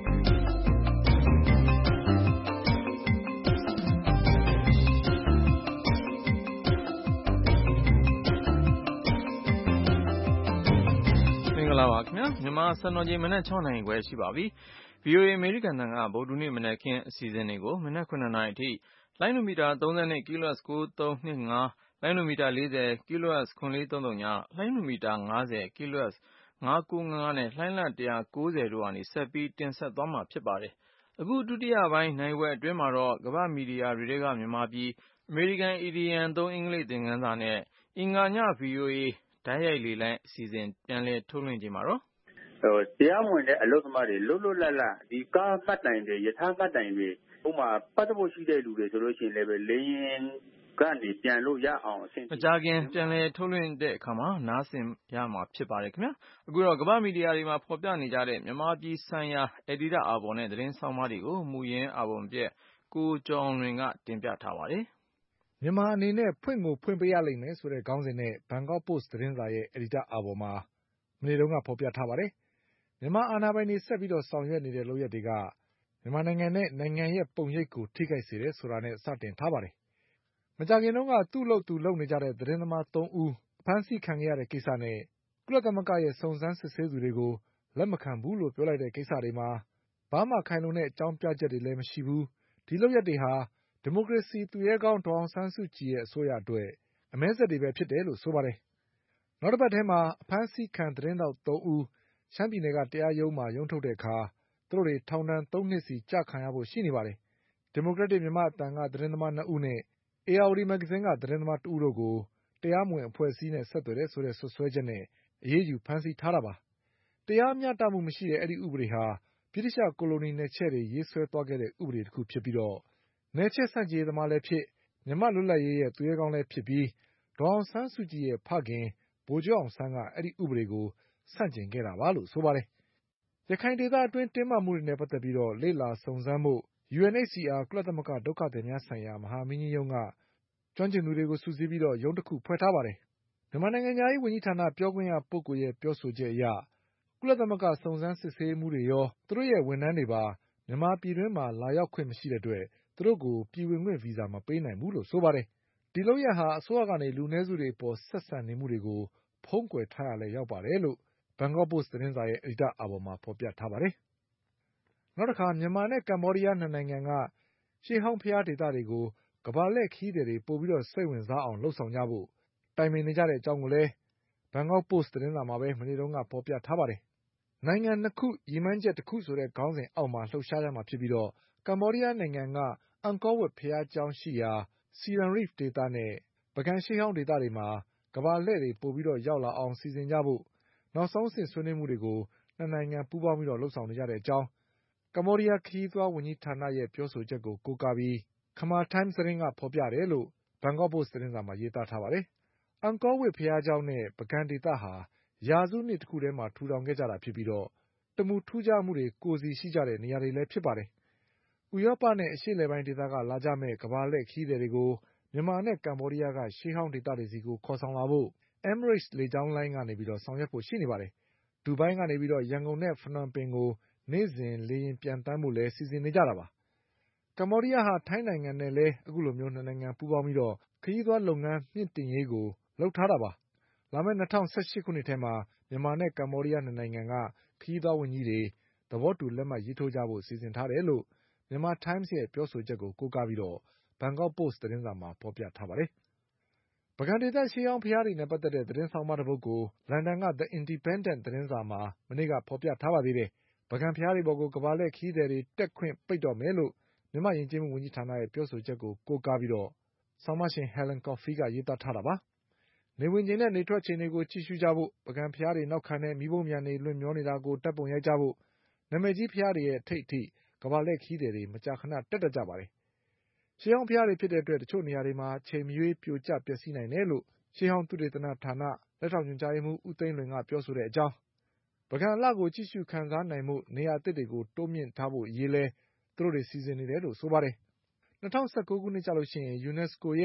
မင်္ဂလာပါခင်ဗျာမြန်မာစံတော်ချိန်မနက်၆နာရီခွဲရှိပါပြီ ဗွီအိုအေ အမေရိကန်တန်ကဗုဒ္ဓဟူးနေ့မနက်ခင်းအစီအစဉ်တွေကိုမနက်ခုနှစ်နာရီအထိလိုင်းနိုမီတာသုံး၂ kilohertz ကိုးသုံး၂၅ လိုင်းနိုမီတာလေးဆယ် kilohertz ခုနှစ်လေးသုံးသုံး လိုင်းနိုမီတာငါးဆယ် kilohertz ငါးကိုးငါးငါးနဲ့လှိုင်းလ၁၉၀တို့ကနေဆက်ပြီးတင်ဆက်သွားမှာဖြစ်ပါတယ်။အခုဒုတိယပိုင်းနိုင်ဝက်အတွင်းမှာတော့ကမ္ဘာမီဒီယာတွေကမြန်မာပြည်အမေရိကန်အီဒီယံသုံးအင်္ဂလိပ်သင်ခန်းစာနဲ့အင်္ဂါည ဗီအိုအေဓာတ်ရိုက်လေလိုင်းအစီအစဉ်ပြန်လည်ထုတ်လွှင့်ခြင်းပါတော့တရားမဝင်တဲ့အလုပ်သမားတွေလွတ်လွတ်လပ်လပ်ဒီကားပတ်တိုင်တွေယထာပတ်တိုင်တွေဥပမာပတ်သက်ဖို့ရှိတဲ့လူတွေဆိုလို့ရှိရင်လည်းပဲလေရင်ကနေပြန်လို့ရအောင်အဆင့်မကြခင်ပြန်လည်ထုတ်လွှင့်တဲ့အခါမှာနားဆင်ရမှာဖြစ်ပါတယ်ခင်ဗျာအခုတော့ကမ္ဘာမီဒီယာတွေမှာဖော်ပြနေကြတဲ့မြန်မာပြည်ဆိုင်ရာအယ်ဒီတာအာဘော်နဲ့သတင်းဆောင်မတွေကိုမူရင်းအာဘော်ပြက်ကိုကျော်အောင်လွင်ကတင်ပြထားပါတယ်မြန်မာအနေနဲ့ဖွင့်ကိုဖွင့်ပေးရလိမ့်မယ်ဆိုတဲ့ခေါင်းစဉ်နဲ့ Bangkok Post သတင်းစာရဲ့အယ်ဒီတာအာဘော်မှာမနေ့တုန်းကဖော်ပြထားပါတယ်မြန်မာအာဏာပိုင်တွေဆက်ပြီးဆောင်ရွက်နေတဲ့လုပ်ရက်တွေကမြန်မာနိုင်ငံနဲ့နိုင်ငံရဲ့ပုံရိပ်ကိုထိခိုက်စေတယ်ဆိုတာနဲ့စတင်ထားပါတယ်မကြာခင်တုန်းကသူ့လုပ်သူလုပ်နေကြတဲ့သတင်းသမားသုံးဦးဖမ်းဆီးခံခဲ့ရတဲ့ကိစ္စနဲ့ကုလသမဂ္ဂရဲ့စုံစမ်းစစ်ဆေးသူတွေကိုလက်မခံဘူးလို့ပြောလိုက်တဲ့ကိစ္စတွေမှာဘာမှခိုင်လုံတဲ့အကြောင်းပြချက်တွေလည်းမရှိဘူးဒီလုပ်ရက်တွေဟာဒီမိုကရေစီသူရဲကောင်းဒေါ်အောင်ဆန်းစုကြည်ရဲ့အစိုးရအတွက်အမဲဆက်တွေပဲဖြစ်တယ်လို့ဆိုပါတယ်နောက်တစ်ပတ်ထဲမှာအဖမ်းဆီးခံသတင်းတောက်သုံးဦးရှမ်းပြည်နယ်ကတရားရုံးမှာရုံးထုတ်တဲ့အခါသူတို့တွေထောင်ဒဏ်သုံးနှစ်စီကျခံရဖို့ရှိနေပါတယ်ဒီမိုကရက်တစ်မြန်မာအသံကသတင်းသမားနှစ်ဦးနဲ့အေအာဝတီမဂ္ဂဇင်းကသတင်းသမားတဦးတို့ကိုတရားမဝင်အဖွဲ့အစည်းနဲ့ဆက်သွယ်တယ်ဆိုတဲ့စွပ်စွဲချက်နဲ့အရေးယူဖမ်းဆီးထားတာပါတရားမျှတမှုမရှိတဲ့အဲဒီဥပဒေဟာဗြိတိသျှကိုလိုနီနယ်ချဲ့တွေရေးဆွဲသွားခဲ့တဲ့ဥပဒေတစ်ခုဖြစ်ပြီးတော့နယ်ချဲ့ဆန့်ကျင်ရေးသမားလည်းဖြစ်မြန်မာလွတ်လပ်ရေးရဲ့သူရဲကောင်းလည်းဖြစ်ပြီးဒေါ်အောင်ဆန်းစုကြည်ရဲ့ဖခင်ဗိုလ်ချုပ်အောင်ဆန်းကအဲဒီဥပဒေကိုဆန့်ကျင်ခဲ့တာပါလို့ဆိုပါတယ်ရခိုင်ဒေသအတွင်းတင်းမာမှုတွေနဲ့ပတ်သက်ပြီးလေ့လာစုံစမ်းဖို့ ယူအန်အိတ်စီအာ ကုလသမဂ္ဂဒုက္ခသည်များဆိုင်ရာမဟာမင်းကြီးရုံးကကျွမ်းကျင်သူတွေကိုစုစည်းပြီးရုံးတစ်ခုဖွဲ့ထားပါတယ်မြန်မာနိုင်ငံခြားရေးဝန်ကြီးဌာနပြောခွင့်ရပုဂ္ဂိုလ်ရဲ့ပြောဆိုချက်အရကုလသမဂ္ဂစုံစမ်းစစ်ဆေးမှုတွေရောသူတို့ရဲ့ဝန်ထမ်းတွေပါမြန်မာပြည်တွင်းမှာလာရောက်ခွင့်မရှိတဲ့အတွက်သူတို့ကိုပြည်ဝင်ခွင့်ဗီဇာမပေးနိုင်ဘူးလို့ဆိုပါတယ်ဒီလုပ်ရပ်ဟာအစိုးရကနေလူနည်းစုတွေအပေါ်ဆက်ဆံနေမှုတွေကိုဖုံးကွယ်ထားရလဲရောက်ပါတယ်လို့Bangkok Post သတင်းစာရဲ့အယ်ဒီတာအာဘော်မှာဖော်ပြထားပါတယ်နောက်တစ်ခါမြန်မာနဲ့ကမ္ဘောဒီးယားနှစ်နိုင်ငံကရှေးဟောင်းဘုရားဒေသတွေကိုကမ္ဘာလှည့်ခရီးသည်တွေပိုပြီးစိတ်ဝင်စားအောင်လုပ်ဆောင်ကြဖို့တိုင်ပင်နေကြတဲ့အကြောင်းကိုလည်းBangkok Post သတင်းစာမှာပဲမနေ့တုန်းကဖော်ပြထားပါတယ်နိုင်ငံနှစ်ခုရည်မှန်းချက်တစ်ခုဆိုတဲ့ခေါင်းစဉ်အောက်မှာလှုပ်ရှားကြမှာဖြစ်ပြီးတော့ကမ္ဘောဒီးယားနိုင်ငံကအန်ကောဝပ်ဘုရားကျောင်းရှိရာစီရန်ရီဖ်ဒေသနဲ့ပုဂံရှေးဟောင်းဒေသတွေမှာကမ္ဘာလှည့်တွေပိုပြီးရောက်လာအောင်စီစဉ်ကြဖို့နောက်ဆုံးအဆင့်ဆွေးနွေးမှုတွေကိုနှစ်နိုင်ငံပူးပေါင်းပြီးလုပ်ဆောင်နေကြတဲ့အကြောင်းကမ္ဘောဒီးယားခရီးသွားဝန်ကြီးဌာနရဲ့ပြောဆိုချက်ကိုကိုးကားပြီး Khmer Times သတင်းကဖော်ပြတယ်လို့Bangkok Post သတင်းစာမှာရေးသားထားပါတယ်အန်ကောဝပ်ဘုရားကျောင်းနဲ့ပုဂံဒေသဟာရာစုနှစ်တစ်ခုထဲမှာထူထောင်ခဲ့ကြတာဖြစ်ပြီးတော့တမူထူးခြားမှုတွေကိုယ်စီရှိကြတဲ့နေရာတွေလည်းဖြစ်ပါတယ်ဥရောပနဲ့အရှေ့အလယ်ပိုင်းဒေသကလာကြမဲ့ကမ္ဘာလှည့်ခရီးသည်တွေကိုမြန်မာနဲ့ကမ္ဘောဒီးယားကရှေးဟောင်းဒေသတွေစီကိုခေါ်ဆောင်လာဖို့Emirates လေကြောင်းလိုင်းကနေပြီးတော့ဆောင်ရွက်ဖို့ရှိနေပါတယ်ဒူဘိုင်းကနေပြီးတော့ရန်ကုန်နဲ့ဖနွမ်ပင်ကိုနေ့စဉ်လေယာဉ်ပျံသန်းဖို့လည်းစီစဉ်နေကြတာပါကမ္ဘောဒီးယားဟာထိုင်းနိုင်ငံနဲ့လည်းအခုလိုမျိုးနှစ်နိုင်ငံပူးပေါင်းပြီးတော့ခရီးသွားလုပ်ငန်းမြင့်တင်ရေးကိုလုပ်ထားတာပါလာမယ့်၂၀၁၈ခုနှစ်ထဲမှာမြန်မာနဲ့ကမ္ဘောဒီးယားနှစ်နိုင်ငံကခရီးသွားဝန်ကြီးတွေသဘောတူလက်မှတ်ရေးထိုးကြဖို့စီစဉ်ထားတယ်လို့မြန်မာ Times ရဲ့ပြောဆိုချက်ကိုကိုးကားပြီးတော့ Bangkok Post သတင်းစာမှာဖော်ပြထားပါတယ်ပုဂံဒေသရှေးဟောင်းဘုရားတွေနဲ့ပတ်သက်တဲ့သတင်းဆောင်မတစ်ပုဒ်ကိုလန်ဒန်က The Independent သတင်းစာမှာမနေ့ကဖော်ပြထားပါသေးတယ်ပုဂံဘုရားတွေပေါ်ကိုကမ္ဘာလှည့်ခရီးသည်တွေတက်ခွင့်ပိတ်တော့မယ်လို့မြန်မာယဉ်ကျေးမှုဝန်ကြီးဌာနရဲ့ပြောဆိုချက်ကိုကိုးကားပြီးတော့ဆောင်းပါးရှင် Helen Coffey ကရေးသားထားတာပါနေဝင်ချိန်နဲ့နေထွက်ချိန်တွေကိုကြည့်ရှုကြဖို့ပုဂံဘုရားတွေနောက်ခံတဲ့မီးပုံမြန်တွေလွင့်မျောနေတာကိုတပ်ပုံရိုက်ကြဖို့နာမည်ကြီးဘုရားတွေရဲ့ထိပ်အထိကမ္ဘာလှည့်ခရီးသည်တွေမကြာခဏတက်တတ်ကြပါတယ်ရှေးဟောင်းဘုရားတွေဖြစ်တဲ့အတွက်တချို့နေရာတွေမှာအချိန်မရွေးပြိုကျပျက်စီးနိုင်တယ်လို့ရှေးဟောင်းသုတေသနဌာနလက်ထောက်ညွှန်ကြားရေးမှူးဦးသိန်းလွင်ကပြောဆိုတဲ့အကြောင်းပုဂံအလှကိုကြည့်ရှုခံစားနိုင်မှုနေရာအသစ်တွေကိုတိုးမြင့်ထားဖို့အရေးလဲသူတို့တွေစီစဉ်နေတယ်လို့ဆိုပါတယ်၂၀၁၉ခုနှစ်ကျလို့ရှိရင် UNESCO ရဲ့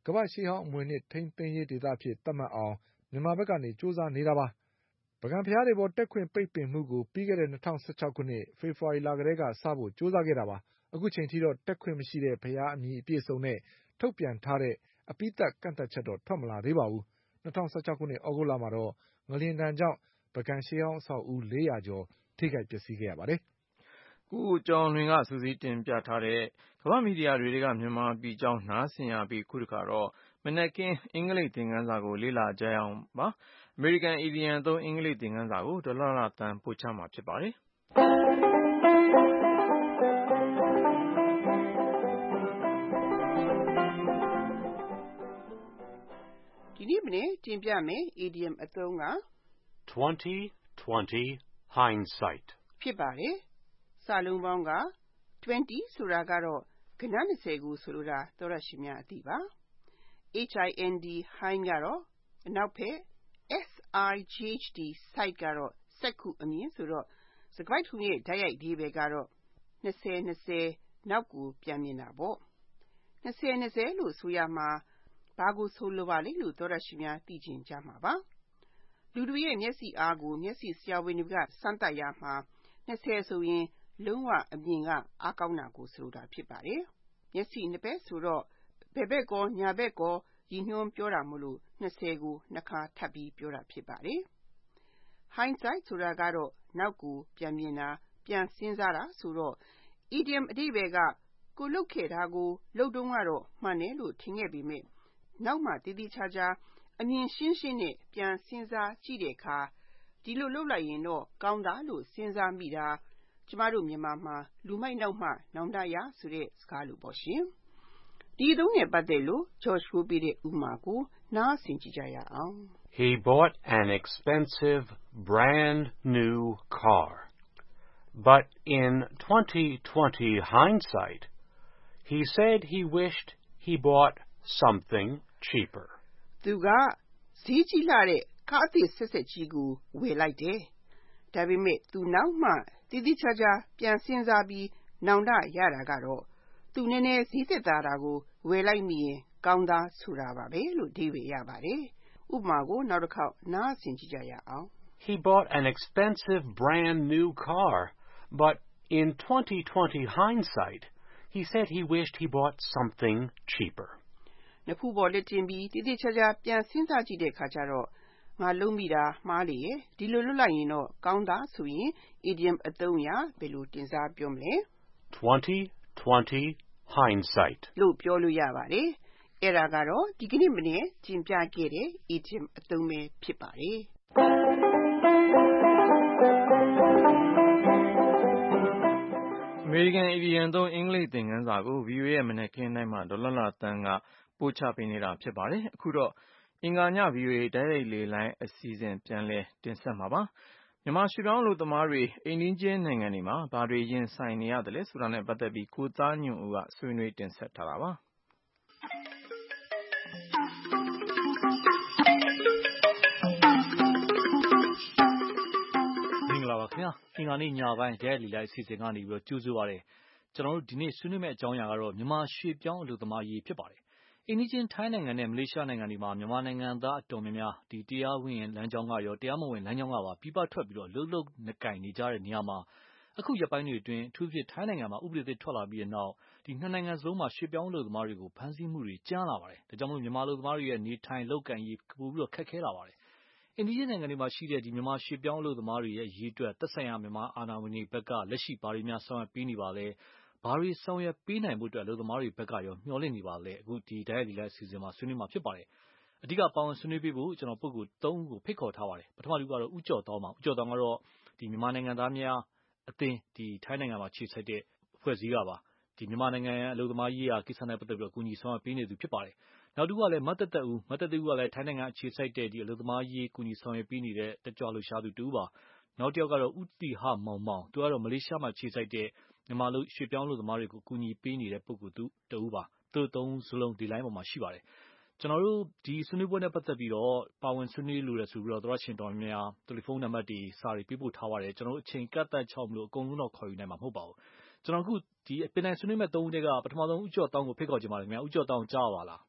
ကမ္ဘာ့ရှေးဟောင်းအမွေအနှစ်ထိန်းသိမ်းရေးဒေသအဖြစ်သတ်မှတ်အောင်မြန်မာဘက်ကနေကြိုးစားနေတာပါ။ပုဂံဘုရားတွေပေါ်တက်ခွင့်ပိတ်ပင်မှုကိုပြီးခဲ့တဲ့၂၀၁၆ခုနှစ်ဖေဖော်ဝါရီလကတည်းကစဖို့ကြိုးစားခဲ့တာပါ။အခုချိန်ထိတော့တက်ခွင့်မရှိတဲ့ဘုရားအမည်အပြည့်အစုံနဲ့ထုတ်ပြန်ထားတဲ့အပြီးသတ်ကန့်သတ်ချက်တော့ထွက်မလာသေးပါဘူး။၂၀၁၆ခုနှစ်သြဂုတ်လမှာတော့ငလျင်ဒဏ်ကြောင့်ပုဂံရှေးဟောင်းအဆောက်အဦလေးရာကျော်ထိခိုက်ပျက်စီးခဲ့ရပါတယ်။ကိုကျော်လွင်ကစူးစီးတင်ပြထားတဲ့ကမ္ဘာ့မီဒီယာတွေကမြန်မာပြည်ကြောင်းနားဆင်ရပြီးခုတခါတော့မနက်ခင်းအင်္ဂလိပ်သင်ခန်းစာကိုလေ့လာကြရအောင်ပါ။အမေရိကန်အီဒီယံသုံးအင်္ဂလိပ်သင်ခန်းစာကိုဒေါ်လာလာတန်ပို့ချမှာဖြစ်ပါတယ်။ဒီနေ့မနေ့တင်ပြမယ် idiom အသုံးက twenty twenty hindsight ဖြစ်ပါတယ်။စာလုံးပေါင်းကtwentyဆိုတာကတော့ကဏ္ဍ၂၀ကိုဆိုလိုတာသောရရှိများအသိပါ။ hind hind ကတော့အနောက်ဘက် sight sight ကတော့စက္ခုအမြင်ဆိုတော့စကားထုံရဲ့ဓာတ်ရိုက်ဒီဘယ်ကတော့၂၀ ၂၀နောက်ကိုပြန်မြင်တာပေါ့။၂၀ ၂၀လို့ဆိုရမှာဘာကိုဆိုလိုပါလဲလို့သောရရှိများသိချင်ကြမှာပါ။လူတို့ရဲ့မျက်စိအားကိုမျက်စိဆရာဝန်တွေကစမ်းသပ်ရမှာ၂၀ဆိုရင်လုံးဝအမြင်ကအားကောင်းတာကိုဆိုလိုတာဖြစ်ပါတယ်။မျက်စိနှစ်ဘက်ဆိုတော့ဘယ်ဘက်ကောညာဘက်ကောရည်ညွှန်းပြောတာမို့လို့၂၀ကိုနှစ်ခါထပ်ပြီးပြောတာဖြစ်ပါတယ်။ hindsight ဆိုတာကတော့နောက်ကိုပြန်မြင်တာပြန်စဉ်းစားတာဆိုတော့ idiom အဓိပ္ပာယ်ကကိုလုပ်ခဲ့တာကိုလုပ်တုန်းကတော့မှန်တယ်လို့ထင်ခဲ့ပေမဲ့နောက်မှတည်တည်ချာချာအမြင်ရှင်းရှင်းနဲ့ပြန်စဉ်းစားကြည့်တဲ့အခါဒီလိုလုပ်လိုက်ရင်တော့ကောင်းတာလို့စဉ်းစားမိတာကျမတို့မြန်မာမှာလူမိုက်နောက်မှနောင်တရဆိုတဲ့စကားလိုပေါ့ရှင်။ဒီအသုံးနဲ့ပတ်သက်လို့ George ကိုပေးတဲ့ဥပမာကိုနားဆင်ကြည့်ကြရအောင်။ He bought an expensive brand new car. But in twenty twenty hindsight, he said he wished he bought something cheaper. သူကဈေးကြီးလာတဲ့ကားအသစ်ဆက်ဆက်ကြီးကိုဝယ်လိုက်တယ်။ဒါပေမဲ့သူနောက်မှတည်တည်ချာချာပြန်စဉ်းစားပြီးနောင်တရတာကတော့သူနည်းနည်းဈေးသက်သာတာကိုဝယ်လိုက်မိရင်ကောင်းသားဆိုတာပါပဲလို့အဓိပ္ပာယ်ရပါတယ်။ဥပမာကိုနောက်တစ်ခေါက်နားဆင်ကြည့်ကြရအောင်။ He bought an expensive brand new car, but in twenty twenty hindsight, he said he wished he bought something cheaper. နှစ်ဖူးပေါ်လက်တင်ပြီးတည်တည်ချာချာပြန်စဉ်းစားကြည့်တဲ့အခါကျတော့ငါလုံးမိတာမှားလေရဲ့ဒီလိုလုပ်လိုက်ရင်တော့ကောင်းသားဆိုရင် idiom အသုံးအရဘယ်လိုတင်စားပြောမလဲ twenty twenty hindsight လို့ပြောလို့ရပါတယ်။အဲ့ဒါကတော့ဒီကနေ့မနေ့ကျင်ပြခဲ့တဲ့ idiom အသုံးပဲဖြစ်ပါတယ်။အမေရိကန်အီဒီယံသုံးအင်္ဂလိပ်သင်ခန်းစာကို ဗီအိုအေ ရဲ့မနက်ခင်းတိုင်းမှာဒေါ်လာလာတန်းကပို့ချပေးနေတာဖြစ်ပါတယ်။အခုတော့အင်္ဂါည ဗီအိုအေတိုက်ရိုက်လေလိုင်းအစီအစဉ်ပြန်လည်တင်ဆက်မှာပါ။မြန်မာရွှေ့ပြောင်းအလုပ်သမားတွေအိမ်နီးချင်းနိုင်ငံတွေမှာဘာတွေရင်ဆိုင်နေရတယ်ဆိုတာနဲ့ပတ်သက်ပြီးကိုသားညွန့်ဦးကဆွေးနွေးတင်ဆက်ထားတာပါ။မင်္ဂလာပါခင်ဗျာ။အင်္ဂါနေ့ညပိုင်းတိုက်ရိုက်လေလိုင်းအစီအစဉ်ကနေပြီးတော့ကြိုဆိုပါရစေ။ကျွန်တော်တို့ဒီနေ့ဆွေးနွေးမယ့်အကြောင်းအရာကတော့မြန်မာရွှေ့ပြောင်းအလုပ်သမားရေးဖြစ်ပါတယ်။အိန္ဒိယထိုင်းနိုင်ငံနဲ့မလေးရှားနိုင်ငံတွေမှာမြန်မာနိုင်ငံသားအတော်များများဒီတရားဝင်လမ်းကြောင်းကရောတရားမဝင်လမ်းကြောင်းကပါပြပထွက်ပြီးတော့လှုပ်လှုပ်နေကင်နေကြတဲ့နေရာမှာအခုရက်ပိုင်းတွေအတွင်းအထူးဖြင့်ထိုင်းနိုင်ငံမှာဥပဒေသစ်ထွက်လာပြီးတဲ့နောက်ဒီနှစ်နိုင်ငံစလုံးမှာရွှေ့ပြောင်းအလုပ်သမားတွေကိုဖမ်းဆီးမှုတွေကြမ်းလာပါတယ်။ဒါကြောင့်မို့မြန်မာအလုပ်သမားတွေရဲ့နေထိုင်လုပ်ကိုင်ရေးပိုပြီးတော့ခက်ခဲလာပါတယ်။အိန္ဒိယနိုင်ငံတွေမှာရှိတဲ့ဒီမြန်မာရွှေ့ပြောင်းအလုပ်သမားတွေရဲ့ရေးအတွက်သက်ဆိုင်ရာမြန်မာအာဏာပိုင်တွေဘက်ကလက်ရှိဘာတွေများဆောင်ရွက်ပေးနေပါလဲ။ဘာတွေဆောင်ရွက်ပေးနိုင်ဖို့အတွက်အလုပ်သမားတွေဘက်ကရောမျှော်လင့်နေပါလဲအခုဒီတိုက်ရိုက်လေလိုက်အစီအစဉ်မှာဆွေးနွေးမှာဖြစ်ပါတယ်။အဓိကပါဝင်ဆွေးနွေးပေးဖို့ကျွန်တော်ပုဂ္ဂိုလ်သုံးဦးကိုဖိတ်ခေါ်ထားပါတယ်။ပထမလူကတော့ဦးကျော်တောင်းပါဦးကျော်တောင်းကတော့ဒီမြန်မာနိုင်ငံသားများအသင်းဒီထိုင်းနိုင်ငံမှာခြေစိုက်တဲ့အဖွဲ့အစည်းကပါဒီမြန်မာနိုင်ငံရဲ့အလုပ်သမားရေးရာကိစ္စနဲ့ပတ်သက်ပြီးတော့အကူအညီဆောင်ရွက်ပေးနေသူဖြစ်ပါတယ်။နောက်တစ်ခုကလည်းမတ်သက်သက်ဦးမတ်သက်သက်ဦးကလည်းထိုင်းနိုင်ငံအခြေစိုက်တဲ့ဒီအလုပ်သမားရေးကူညီဆောင်ရွက်ပေးနေတဲ့တက်ကြွလှုပ်ရှားသူတူပါ။နောက်တစ်ယောက်ကတော့ဦးတီဟမောင်မောင်သူကတော့မလေးရှားမှာခြေစိုက်တဲ့မြန်မာလူရွှေ့ပြောင်းအလုပ်သမားတွေကိုကူညီပေးနေတဲ့ပုဂ္ဂိုလ်သူတူပါ။သူသုံးစလုံးဒီလိုင်းပေါ်မှာရှိပါတယ်။ကျွန်တော်တို့ဒီဆွေးနွေးပွဲနဲ့ပတ်သက်ပြီးတော့ပါဝင်ဆွေးနွေးလို့ရဆိုပြီးတော့သောရရှင်တော်များတယ်လီဖုန်းနံပါတ်တွေစာတွေပေးပို့ထားပါတယ်ကျွန်တော်တို့အချိန်ကတ်သက်ချောက်မလို့အကုန်လုံးတော့ခေါ်ယူနိုင်မှာမဟုတ်ပါဘူးကျွန်တော်အခုဒီပင်တိုင်ဆွေးနွေးမဲ့သုံးဦးတည်းကပထမဆုံးဦးကျော်တောင်းကိုဖိတ်ခေါ်ချင်ပါတယ်ခင်ဗျာဦးကျော်တောင်းကြားပါလား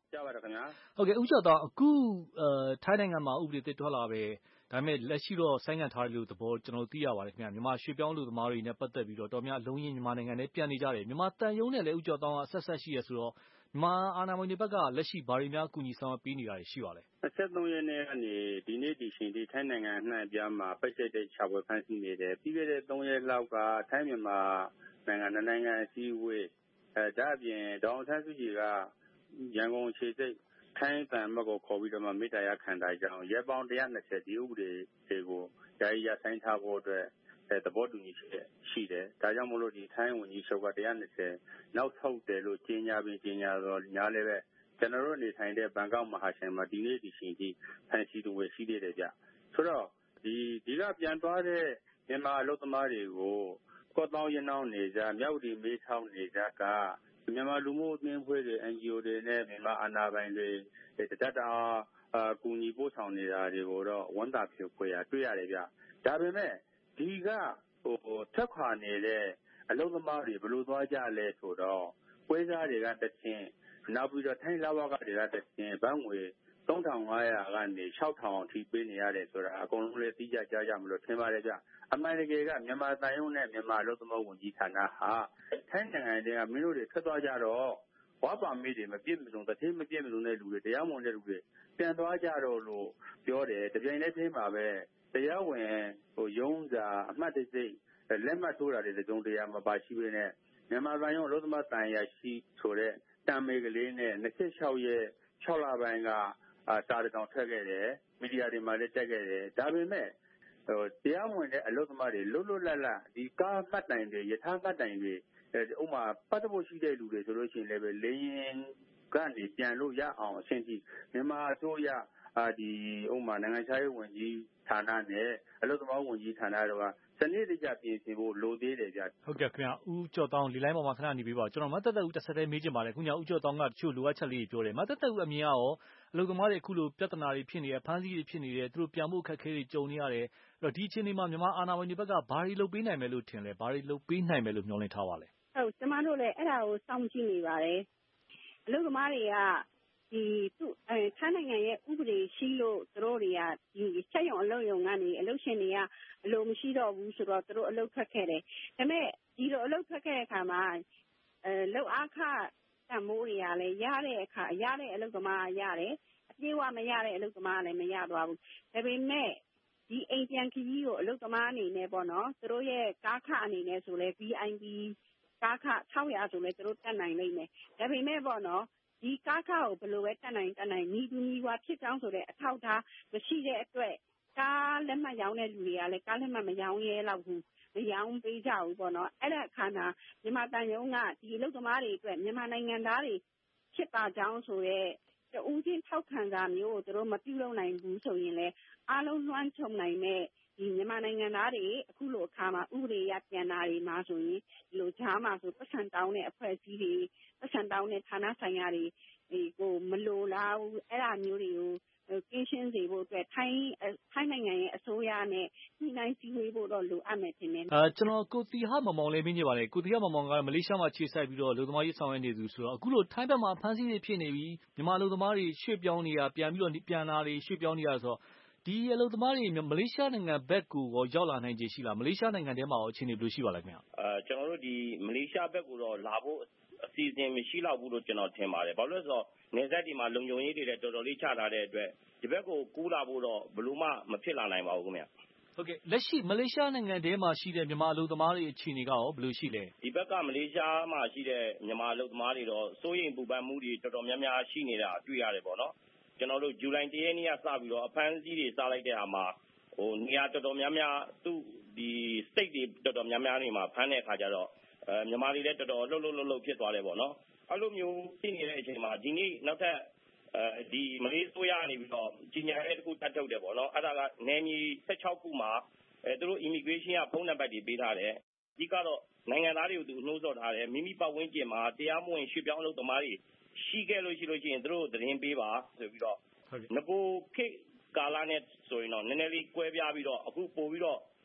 ကြားပါတယ်ခင်ဗျာဟုတ်ကဲ့ဦးကျော်သောအခုထိုင်းနိုင်ငံမှာဥပဒေသစ်ထွက်လာပဲဒါပေမဲ့လက်ရှိတော့ဆိုင်းငံ့ထားတယ်လို့သဘောကျွန်တော်သိရပါတယ်ခင်ဗျာမြန်မာရွှေပြောင်းလူသမားတွေနဲ့ပတ်သက်ပြီးတော့တော်များအလုံးရင်းမြန်မာနိုင်ငံထဲပြန်နေကြတယ်မြန်မာတန်ယုံနဲ့လည်းဦးကျော်သောကဆက်ဆက်ရှိရဆိုတော့မြန်မာအာဏာပိုင်တွေဘက်ကလက်ရှိဘာတွေများအကူအညီဆောင်ပေးနေတာရှိပါလဲ၂၃ရက်နေ့ကနေဒီနေ့ဒီချိန်ထိထိုင်းနိုင်ငံအနှံ့အပြားမှာပိတ်ဆက်တဲ့ခြာပွဲဖမ်းဆီးနေတယ်ပြီးခဲ့တဲ့၃ရက်လောက်ကထိုင်းမြန်မာနိုင်ငံနိုင်ငံအစည်းအဝေးအဲဒါအပြင်ဒေါအောင်ဆန်းစုကြည်ကရန်ကုန်ခြေစိတ်ထိုင်းတန်မတ်ကိုခေါ်ပြီးတော့မှမေတ္တာရခံတာကြောင့်ရဲပေါင်း၁၂၀ဒီဥပဒေတွေကိုယာယီရဆိုင်ထားဖို့အတွက်သဘောတူညီချက်ရှိတယ်ဒါကြောင့်မလို့ဒီထိုင်းဝန်ကြီးချုပ်က၁၂၀နောက်ဆုတ်တယ်လို့ကြေညာပြီးကြေညာတော့ညာလည်းပဲကျွန်တော်တို့နေထိုင်တဲ့ဘန်ကောက်မဟာချိုင်မှာဒီနေ့ဒီချိန်ထိဖန်စီသူဝယ်ရှိသေးတယ်ဗျဆိုတော့ဒီဒီကပြန်သွားတဲ့မြန်မာအလုပ်သမားတွေကိုကော့တောင်းရနောင်းနေကြမြောက်ဒီမေးထောင်းနေကြကမြန်မာလူမှုအသင်းအဖွဲ့တွေ N G O တွေနဲ့မြန်မာအာဏာပိုင်တွေတတတာအကူညီပို့ဆောင်နေတာတွေကိုတော့ဝန်တာဖြိုခွေရတွေ့ရတယ်ဗျဒါပေမဲ့ဒီကဟိုထက်ခွာနေတဲ့အလုပ်သမားတွေဘယ်လိုသွားကြလဲဆိုတော့ပွဲစားတွေကတချင်းနောက်ပြီးတော့ထိုင်းလာဝကတွေကတချင်းဘန်းငွေ၃ထောင်၅ရာကနေ၆ထောင်အထိပေးနေရတယ်ဆိုတာအကုန်လုံးလည်းသိကြကြားကြမလို့ထင်ပါတယ်ဗျအမှန်တကယ်ကမြန်မာတန်ယုံနဲ့မြန်မာအလုပ်သမားဝန်ကြီးဌာနဟာထိုင်းနိုင်ငံတွေကမင်းတို့တွေထွက်သွားကြတော့ဝါပါမေးတွေမပြည့်မစုံတတိမပြည့်မစုံတဲ့လူတွေတရားမဝင်တဲ့လူတွေပြန်သွားကြတော့လို့ပြောတယ်တပြိုင်တည်းချင်းမှာပဲတရားဝင်ဟိုရုံးစာအမှတ်တစိလက်မှတ်ထိုးတာတွေတုံးတရားမပါရှိပေနဲ့မြန်မာတန်ယုံအလုပ်သမားတန်ရာရှိဆိုတဲ့တံမေကလေးနဲ့၂၆ရက်၆လပိုင်းကစာတကောင်ထွက်ခဲ့တယ်မီဒီယာတွေမှာလည်းတက်ခဲ့တယ်ဒါပေမဲ့ဟိုတရားမဝင်တဲ့အလုပ်သမားတွေလွတ်လွတ်လပ်လပ်ဒီကားမှတ်တိုင်တွေယထာမှတ်တိုင်တွေဥပမာပတ်သက်ဖို့ရှိတဲ့လူတွေဆိုလို့ရှိရင်လည်းပဲလေရင်ကနေပြန်လို့ရအောင်အဆင့်ထိမြန်မာအစိုးရအာဒီဥပမာနိုင်ငံခြားရေးဝန်ကြီးဌာနနဲ့အလုပ်သမားဝန်ကြီးဌာနတို့ကစနစ်တကျပြင်ဆင်ဖို့လိုသေးတယ်ဗျဟုတ်ကဲ့ခင်ဗျဦးကျော်တောင်းဒီလိုင်းပေါ်မှာခဏနေပြီးပါကျွန်တော်မသက်သက်ဦးတစ်ဆက်တည်းမေးချင်ပါတယ်ခုညဦးကျော်တောင်းကတချို့လိုအပ်ချက်လေးတွေပြောတယ်မသက်သက်ဦးအမြင်ရောအလုပ်သမားတွေအခုလိုပြဿနာတွေဖြစ်နေတယ်ဖမ်းဆီးတွေဖြစ်နေတယ်သူတို့ပြန်ဖို့ခက်ခဲတွေကြုံနေရတယ်အဲ့တော့ဒီအချိန်ဒီမှာမြန်မာအာဏာပိုင်တွေဘက်ကဘာတွေလုပ်ပေးနိုင်မယ်လို့ထင်လဲဘာတွေလုပ်ပေးနိုင်မယ်လို့မျှော်လင့်ထားပါလဲဟုတ်ကျမတို့လည်းအဲ့ဒါကိုစောင့်ကြည့်နေပါတယ်အလုပ်သမားတွေကဒီသူ့အဲထိုင်းနိုင်ငံရဲ့ဥပဒေရှိလို့သူတို့တွေကဒီချက်ရုံအလုပ်ရုံကနေအလုပ်ရှင်တွေကအလိုမရှိတော့ဘူးဆိုတော့သူတို့အလုပ်ထွက်ခဲ့တယ်ဒါပေမဲ့ဒီလိုအလုပ်ထွက်ခဲ့တဲ့အခါမှာအဲလောက်အားခတန်မိုးတွေကလည်းရတဲ့အခါရတဲ့အလုပ်သမားရတယ်အပြေးဝမရတဲ့အလုပ်သမားလည်းမရသွားဘူးဒါပေမဲ့ဒီအိမ်ပြန်ခရီးကိုအလုပ်သမားအနေနဲ့ပေါ့နော်သူတို့ရဲ့ကားခအနေနဲ့ဆိုလဲ V I P ကားခ၆ရာဆိုလဲသူတို့တက်နိုင်လိမ့်မယ်ဒါပေမဲ့ပေါ့နော်ဒီကားခကိုဘယ်လိုပဲတက်နိုင်တက်နိုင်ညီတူညီဝါဖြစ်ကြောင်းဆိုတဲ့အထောက်အထားမရှိတဲ့အတွက်ကားလက်မှတ်ရောင်းတဲ့လူတွေကလည်းကားလက်မှတ်မရောင်းရဲတော့ဘူးမရောင်းပေးကြဘူးပေါ့နော်အဲ့ဒါအခါမှာမြန်မာတန်ယုံကဒီအလုပ်သမားတွေအတွက်မြန်မာနိုင်ငံသားတွေဖြစ်ပါကြောင်းဆိုတဲ့တူးချင်းထောက်ခံစာမျိုးကိုသူတို့မပြုလုပ်နိုင်ဘူးဆိုရင်လည်းအားလုံးလွှမ်းခြုံနိုင်မဲ့ဒီမြန်မာနိုင်ငံသားတွေအခုလိုအခါမှာဥပဒေရပြန်တာတွေမှာဆိုရင်ဒီလိုဂျားမှာဆိုပတ်စံတောင်းတဲ့အဖွဲ့အစည်းတွေပတ်စံတောင်းတဲ့ဌာနဆိုင်ရာတွေဒီကိုမလိုလားဘူးအဲ့ဒါမျိုးတွေကိုကင်းရှင်းစေဖို့အတွက်ထိုင်းထိုင်းနိုင်ငံရဲ့အစိုးရနဲ့ညှိနှိုင်းစည်းဝေးဖို့တော့လိုအပ်မယ်ထင်တယ်အဲကျွန်တော်ကိုတီဟာမောင်မောင်လေးမင်းကြီးပါလေကိုတီဟာမောင်မောင်ကမလေးရှားမှာခြေစိုက်ပြီးတော့လူသမားရေးဆောင်ရွက်နေသူဆိုတော့အခုလိုထိုင်းဘက်မှာဖမ်းဆီးနေဖြစ်နေပြီးမြန်မာလူသမားတွေရွှေ့ပြောင်းနေတာပြန်ပြီးတော့ပြန်လာတွေရွှေ့ပြောင်းနေတာဆိုတော့ဒီအလုပ်သမားတွေမလေးရှားနိုင်ငံဘက်ကိုရောက်လာနိုင်ခြေရှိလားမလေးရှားနိုင်ငံထဲမှာရောအခြေအနေဘယ်လိုရှိပါလဲခင်ဗျအဲကျွန်တော်တို့ဒီမလေးရှားဘက်ကိုတော့လာဖို့အစီအစဉ်မရှိတော့ဘူးလို့ကျွန်တော်ထင်ပါတယ်ဘာလို့လဲဆိုတော့နေဆက်ဒီမှာလုံခြုံရေးတွေလည်းတော်တော်လေးချထားတဲ့အတွက်ဒီဘက်ကိုကူးလာဖို့တော့ဘယ်လိုမှမဖြစ်လာနိုင်ပါဘူးခင်ဗျဟုတ်ကဲ့လက်ရှိမလေးရှားနိုင်ငံထဲမှာရှိတဲ့မြန်မာအလုပ်သမားတွေအခြေအနေကရောဘယ်လိုရှိလဲဒီဘက်ကမလေးရှားမှာရှိတဲ့မြန်မာအလုပ်သမားတွေတော့စိုးရိမ်ပူပန်မှုတွေတော်တော်များများရှိနေတာတွေ့ရတယ်ပေါ့နော်ကျွန်တော်တို့ဇူလိုင်၁ရက်နေ့ကစပြီးတော့အဖမ်းအဆီးတွေစလိုက်တဲ့အခါမှာဟိုနေရာတော်တော်များများသူ့ဒီ state တွေတော်တော်များများနေမှာဖမ်းတဲ့အခါကျတော့အဲမြန်မာတွေလည်းတော်တော်လှုပ်လှုပ်လှုပ်လှုပ်ဖြစ်သွားတယ်ပေါ့နော်အဲ့လိုမျိုးဖြစ်နေတဲ့အချိန်မှာဒီနေ့နောက်ထပ်အဲဒီမလေးဆိုရနေပြီးတော့ကြီးညာရေးတစ်ခုတတ်ထုတ်တယ်ပေါ့နော်အဲ့ဒါကနယ်မြေ၁၆ခုမှာအဲသူတို့ immigration ကဖုန်းနံပါတ်တွေပေးထားတယ်အဓိကတော့နိုင်ငံသားတွေကိုသူနှိုးဆော်ထားတယ်မိမိပတ်ဝန်းကျင်မှာတရားမဝင်ရွှေ့ပြောင်းအလုပ်သမားတွေရှိခဲ့လို့ရှိလို့ရှိရင်သူတို့သတင်းပေးပါဆိုပြီးတော့ငကိုခေတ်ကာလနဲ့ဆိုရင်တော့နည်းနည်းလေးကွဲပြားပြီးတော့အခုပို့ပြီးတော့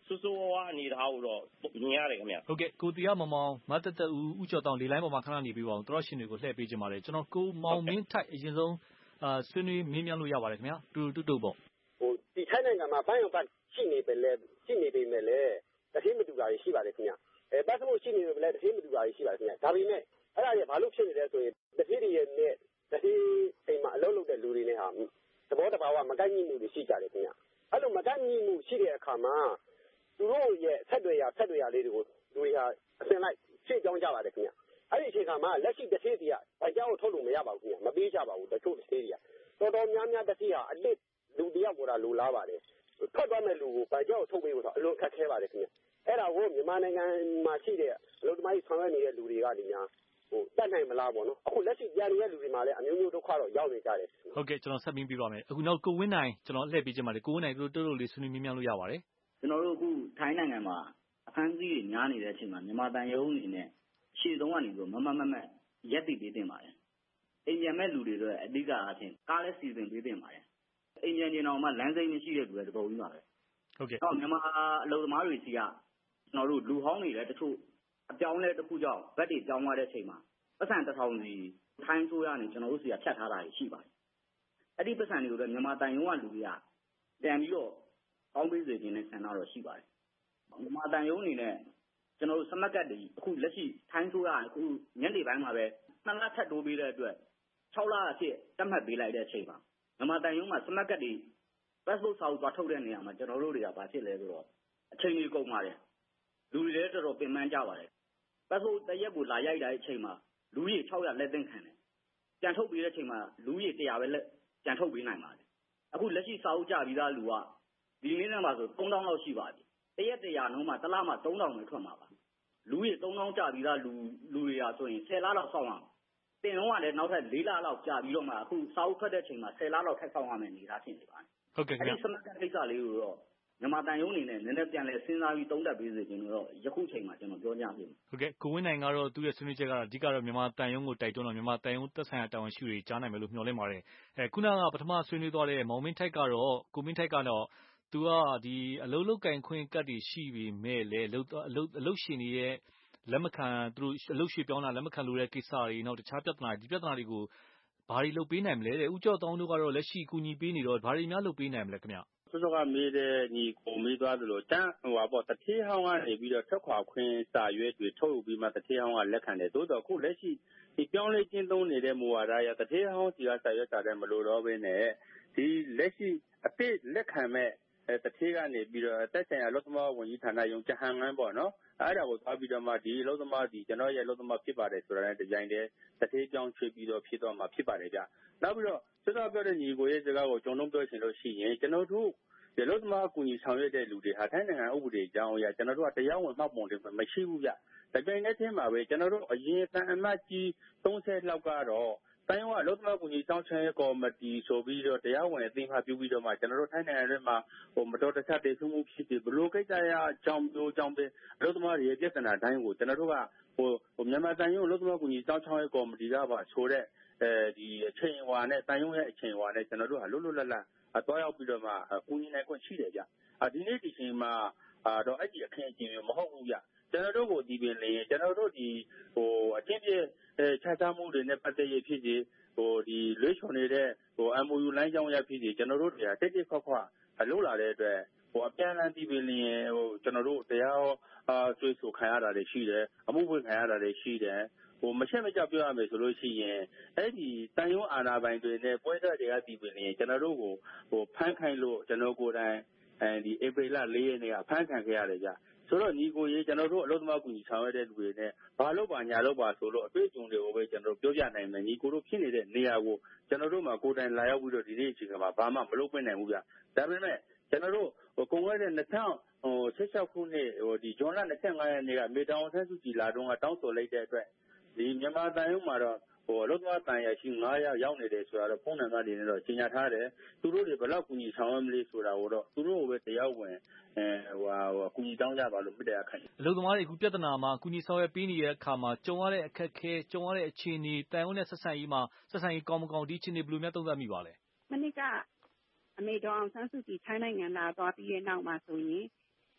ဆိုးဆိုးဝါးဝါးအနေထားကိုတော့မြင်ရတယ်ခင်ဗျဟုတ်ကဲ့ကိုတီရမောင်မောင်မတ်တက်တက်ဦးဦးကျော်တောင်လေလိုင်းပေါ်မှာခဏနေပြီးပါအောင်တော်ရှင်တွေကိုလှည့်ပေးကြပါလေကျွန်တော်ကိုမောင်မင်းထိုက်အရင်ဆုံးအာဆွေးနွေးမင်းမြန်းလို့ရပါတယ်ခင်ဗျာတူတူတူပေါ့ဟိုဒီထိုင်းနိုင်ငံမှာဘိုင်းအောင်ပတ်ရှိနေပဲလေရှိနေပေမဲ့လေတတိမတူတာရှိပါတယ်ခင်ဗျာအဲပတ်ဖို့ရှိနေပဲလေတတိမတူတာရှိပါတယ်ခင်ဗျာဒါပေမဲ့အဲ့ဒါကြီးဘာလို့ဖြစ်နေလဲဆိုရင်တတိတွေရဲ့တတိအိမ်မှာအလုပ်လုပ်တဲ့လူတွေနဲ့ဟာသဘောတဘာဝမကိုက်ညီမှုတွေရှိကြတယ်ခင်ဗျာအဲ့လိုမကိုက်ညီမှုရှိတဲ့အခါမှာသူတို့ရဲ့ဆက်တွေရဆက်တွေရလေးတွေကိုလူတွေဟာအစင်လိုက်ရှင်းကြောင်းကြပါတယ်ခင်ဗျာအဲ့ဒီအချိန်ခါမှာလက်ရှိတတိတွေကဘာကြောင့်ထုတ်လို့မရပါဘူးခင်ဗျာမပေးကြပါဘူးတချို့တတိတွေကတော်တော်များများတတိဟာအလစ်လူတယောက်ကိုလာလိုလားပါတယ်ထွက်သွားမဲ့လူကိုဘာကြောင့်ထုတ်ပေးလို့ဆိုအလွန်ခက်ခဲပါတယ်ခင်ဗျအဲ့ဒါကိုမြန်မာနိုင်ငံမှာရှိတဲ့အလုပ်သမားကြီးဆောင်ရွက်နေတဲ့လူတွေကနေများဟိုတတ်နိုင်မလားပေါ့နော်အခုလက်ရှိပြန်နေတဲ့လူတွေမှာလည်းအမျိုးမျိုးဒုက္ခတော့ရောက်နေကြတယ်ဟုတ်ကဲ့ကျွန်တော်ဆက်ပြီးပြပါမယ်အခုနောက်ကိုဝင်းနိုင်ကျွန်တော်လှည့်ပေးချင်ပါတယ်ကိုဝင်းနိုင်တို့တို့လေးဆွေးနွေးမြင်းမြန်းလို့ရပါတယ်ကျွန်တော်တို့အခုထိုင်းနိုင်ငံမှာအခန်းကြီးတွေများနေတဲ့အချိန်မှာမြန်မာတန်ရုံးအနေနဲ့ရှေ့ဆုံးကနေပြီးမမမမရက်တည်ပေးတင်ပါတယ်အိမ်ပြန်မဲ့လူတွေတော့အဓိကအချင်းကားလည်းစီစဉ်ပေးတင်ပါတယ်အိမ်ပြန်ကျင်အောင်မှလမ်းစိမ်းမရှိတဲ့လူတွေတပုံကြီးပါပဲဟုတ်ကဲ့တော့မြန်မာအလုပ်သမားတွေစီကကျွန်တော်တို့လူဟောင်းတွေလည်းတချို့အပြောင်းလဲတစ်ခုကြောင့်ဗတ်တွေကြောင်းသွားတဲ့အချိန်မှာပတ်စံတစ်ထောင်စီထိုင်းဆိုးရနေကျွန်တော်တို့စီကဖြတ်ထားတာရှိပါတယ်အဲ့ဒီပတ်စံတွေကိုတော့မြန်မာတန်ရုံးကလူတွေကပြန်ပြီးတော့ကောင်းပေးစေခြင်းနဲ့ဆန္ဒတော့ရှိပါတယ်မြန်မာတန်ရုံးအနေနဲ့ကျွန်တော်တို့စမကတ်တွေအခုလက်ရှိထိုင်းဆိုးရအခုညနေပိုင်းမှာပဲနှစ်လထပ်တိုးပေးတဲ့အတွက်၆လအဖြစ်တတ်မှတ်ပေးလိုက်တဲ့အချိန်မှာမြန်မာတန်ရုံးမှာစမကတ်တွေ passport စာအုပ်သွားထုတ်တဲ့နေရာမှာကျွန်တော်တို့တွေကဘာဖြစ်လဲဆိုတော့အချိန်ကြီးကုန်ပါတယ်လူတွေလည်းတော်တော်ပင်ပန်းကြပါတယ် passport တရက်ကိုလာရိုက်တဲ့အချိန်မှာလူကြီး၆ရာလက်သင့်ခံတယ်ပြန်ထုတ်ပေးတဲ့အချိန်မှာလူကြီး၁၀၀ပဲလက်ပြန်ထုတ်ပေးနိုင်ပါတယ်အခုလက်ရှိစာအုပ်ကြပြီးသားလူကဒီနေ့နဲ့မှာဆို၃တောင်းလောက်ရှိပါပြီတရက်၁၀၀နှုန်းမှာတစ်လမှာ၃တောင်ပဲထွက်မှာပါလူကြီး၃တောင်းကြပြီးသားလူလူတွေရာဆိုရင်၁၀လလောက်စောင့်ရအောင်တင်တော့ကလည်းနောက်ထပ်၄လလောက်ကြာပြီးတော့မှအခုစာအုပ်ထွက်တဲ့အချိန်မှာ၁၀လလောက်ထပ်စောင့်ရမယ်နေတာဖြစ်နေပါတယ်ဟုတ်ကဲ့ခင်ဗျာဒီစမတ်ကိစ္စလေးကိုတော့မြန်မာတန်ရုံးအနေနဲ့နည်းနည်းပြန်လဲစဉ်းစားပြီးသုံးသပ်ပေးစေချင်လို့ယခုချိန်မှာကျွန်တော်ပြောကြပါမယ်ဟုတ်ကဲ့ကိုဝင်းနိုင်ကတော့သူ့ရဲ့ဆွေးနွေးချက်ကတော့အဓိကတော့မြန်မာတန်ရုံးကိုတိုက်တွန်းတော့မြန်မာတန်ရုံးသက်ဆိုင်ရာတာဝန်ရှိတွေကြားနိုင်မယ်လို့မျှော်လင့်ပါတယ်အဲခုနကပထမဆွေးနွေးသွားတဲ့မောင်မင်းထိုက်ကတော့ကိုမင်းထိုက်ကတော့သူကဒီအလုံးလုတ်ကင်ခွင့်ကတ်တွေရှိပြီးမဲ့လေအလုံးအလုံးအလုံးရှင်တွေရဲ့လက်မခံသူတို့အလုံးရွှေ့ပြောင်းတာလက်မခံလို့တဲ့ကိစ္စတွေနောက်တခြားပြဿနာဒီပြဿနာတွေကိုဘာတွေလုပ်ပေးနိုင်မလဲတဲ့ဦးကျော်တောင်းတို့ကတော့လက်ရှိကူညီပေးနေတော့ဘာတွေများလုပ်ပေးနိုင်မလဲခင်ဗျစောစောကမေးတဲ့ညီကိုမေးသွားသလိုတန်းဟိုပါပေါ့တတိဟောင်းကနေပြီးတော့ထွက်ခွာခွင့်စာရွက်တွေထုတ်ပြီးမှတတိဟောင်းကလက်ခံတယ်သို့တော့အခုလက်ရှိဒီပြောင်းလဲကျင်းသုံးနေတဲ့မူဝါဒရတတိဟောင်းစီကစာရွက်စာတမ်းမလို့တော့ဘဲနဲ့ဒီလက်ရှိအပိလက်ခံမဲ့အဲတတိကနေပြီးတော့တက်ဆိုင်ရာလောကမဝန်ကြီးဌာနယုံချဟန်ငန်းပေါ့နော်အဲ့ဒါကိုသွားပြီးတော့မှဒီလောကမဒီကျွန်တော်ရဲ့လောကမဖြစ်ပါတယ်ဆိုတာနဲ့ဒီဇိုင်းတဲ့တတိကြောင်းချွေပြီးတော့ဖြစ်တော့မှဖြစ်ပါတယ်ဗျနောက်ပြီးတော့စောစောပြောတဲ့ညီကိုရဲ့စကားကိုကျွန်တော်ပြောချင်လို့ရှိရင်ကျွန်တော်တို့ဒီလိုသမားအကူအညီဆောင်ရွက်တဲ့လူတွေဟာထိုင်းနိုင်ငံဥပဒေအကြောင်းအရာကျွန်တော်တို့ကတရားဝင်မှတ်ပုံတင်မရှိဘူးဗျ။ဒါပေမဲ့ချင်းမှာပဲကျွန်တော်တို့အရင်တန်အမတ်ကြီးသုံးဆယ်လောက်ကတော့တိုင်းဝအလို့သမားအကူအညီဆောင်ရွက်ရေးကော်မတီဆိုပြီးတော့တရားဝင်အသိမှပြုပြီးတော့မှကျွန်တော်တို့ထိုင်းနိုင်ငံတွေမှာဟိုမတော်တဆတည်ဆုံမှုဖြစ်ပြီးဘလို့ကိစ္စရအကြောင်းမျိုးအကြောင်းပဲအလို့သမားတွေရဲ့ပြဿနာတိုင်းကိုကျွန်တော်တို့ကဟိုဟိုမြန်မာတိုင်းရုံးအလို့သမားအကူအညီဆောင်ရွက်ရေးကော်မတီကပါဆိုတဲ့အဲဒီအချိန်ဝါနဲ့တိုင်းရုံးရဲ့အချိန်ဝါနဲ့ကျွန်တော်တို့ဟာလွတ်လွတ်လပ်လပ်အတော့ရောက်ပြီးတော့မှကူညီနိုင်ခွင့်ရှိတယ်ဗျ။ဒီနေ့ဒီချိန်မှာတော့အဲ့ဒီအခင်းအကျင်းမျိုးမဟုတ်ဘူးဗျ။ကျွန်တော်တို့ကိုဒီပင်လေကျွန်တော်တို့ဒီဟိုအချင်းချင်းခြားခြားမှုတွေနဲ့ပတ်သက်ရဖြစ်စီဟိုဒီလွှဲချော်နေတဲ့ဟို M O U လိုင်းကြောင်းရဖြစ်စီကျွန်တော်တို့တွေကတိတ်တိတ်ခွက်ခွက်အလုပ်လာတဲ့အတွက်ဟိုအပြန်အလှန်ဒီပင်လေဟိုကျွန်တော်တို့တရားအာဆွေးဆိုခံရတာတွေရှိတယ်အမှုဖွင့်ခံရတာတွေရှိတယ်ဟိုမချက်မကြောက်ပြောရမယ်ဆိုလို့ရှိရင်အဲ့ဒီတန်ရုံးအာဏာပိုင်တွေနဲ့ပွဲစားတွေကဒီပင်လေကျွန်တော်တို့ကိုဟိုဖမ်းခိုင်းလို့ကျွန်တော်ကိုယ်တိုင်အဲဒီဧပြီလ၄ရက်နေ့ကဖမ်းခံခဲ့ရတယ်ကြဆိုတော့ညီကိုရေးကျွန်တော်တို့အလို့သမားကူညီဆောင်ရွက်တဲ့လူတွေနဲ့ဘာလို့ပါညာလို့ပါဆိုလို့အတွေ့အကြုံတွေကိုပဲကျွန်တော်တို့ပြောပြနိုင်မယ်ညီကိုတို့ဖြစ်နေတဲ့နေရာကိုကျွန်တော်တို့မှာကိုယ်တိုင်လာရောက်ပြီးတော့ဒီနေ့အချိန်ကမှာဘာမှမလုပ်နိုင်ဘူးဗျဒါပေမဲ့ကျွန်တော်တို့ဟိုကွန်ဝဲတဲ့နှစ်ထောင်ဟိုဆက်ချက်ခုနှစ်ဟိုဒီဇွန်လ၂၅ရက်နေ့ကမေတောင်ဆန်းစုကြည်လာတော့ကတောင်းဆိုလိုက်တဲ့အတွက်ဒီမြန်မာတန်ရုံးမှာတော့ဟိုအလို့သမားတန်ရရှိ၅ရာရောက်နေတယ်ဆိုတာတော့ဖုန်းနံပါတ်တွေနဲ့တော့ကြီးညာထားတယ်သူတို့တွေဘယ်လောက်ကူညီဆောင်ရွက်မလဲဆိုတာကိုတော့သူတို့ကိုပဲတရားဝင်အဲဟိုဟိုကူညီတောင်းကြပါလို့ပြတရားခိုင်းအလို့သမားတွေအခုပြဿနာမှာကူညီဆောင်ရွက်ပေးနေတဲ့အခါမှာကြုံရတဲ့အခက်အခဲကြုံရတဲ့အခြေအနေတန်ရုံးနဲ့ဆက်ဆံရေးမှာဆက်ဆံရေးကောင်းမကောင်းဒီအခြေအနေဘယ်လိုများသုံးသပ်မိပါလဲမနေ့ကအမေတော်အောင်ဆန်းစုကြည်ထိုင်းနိုင်ငံလာသွားပြီးတဲ့နောက်မှာဆိုရင်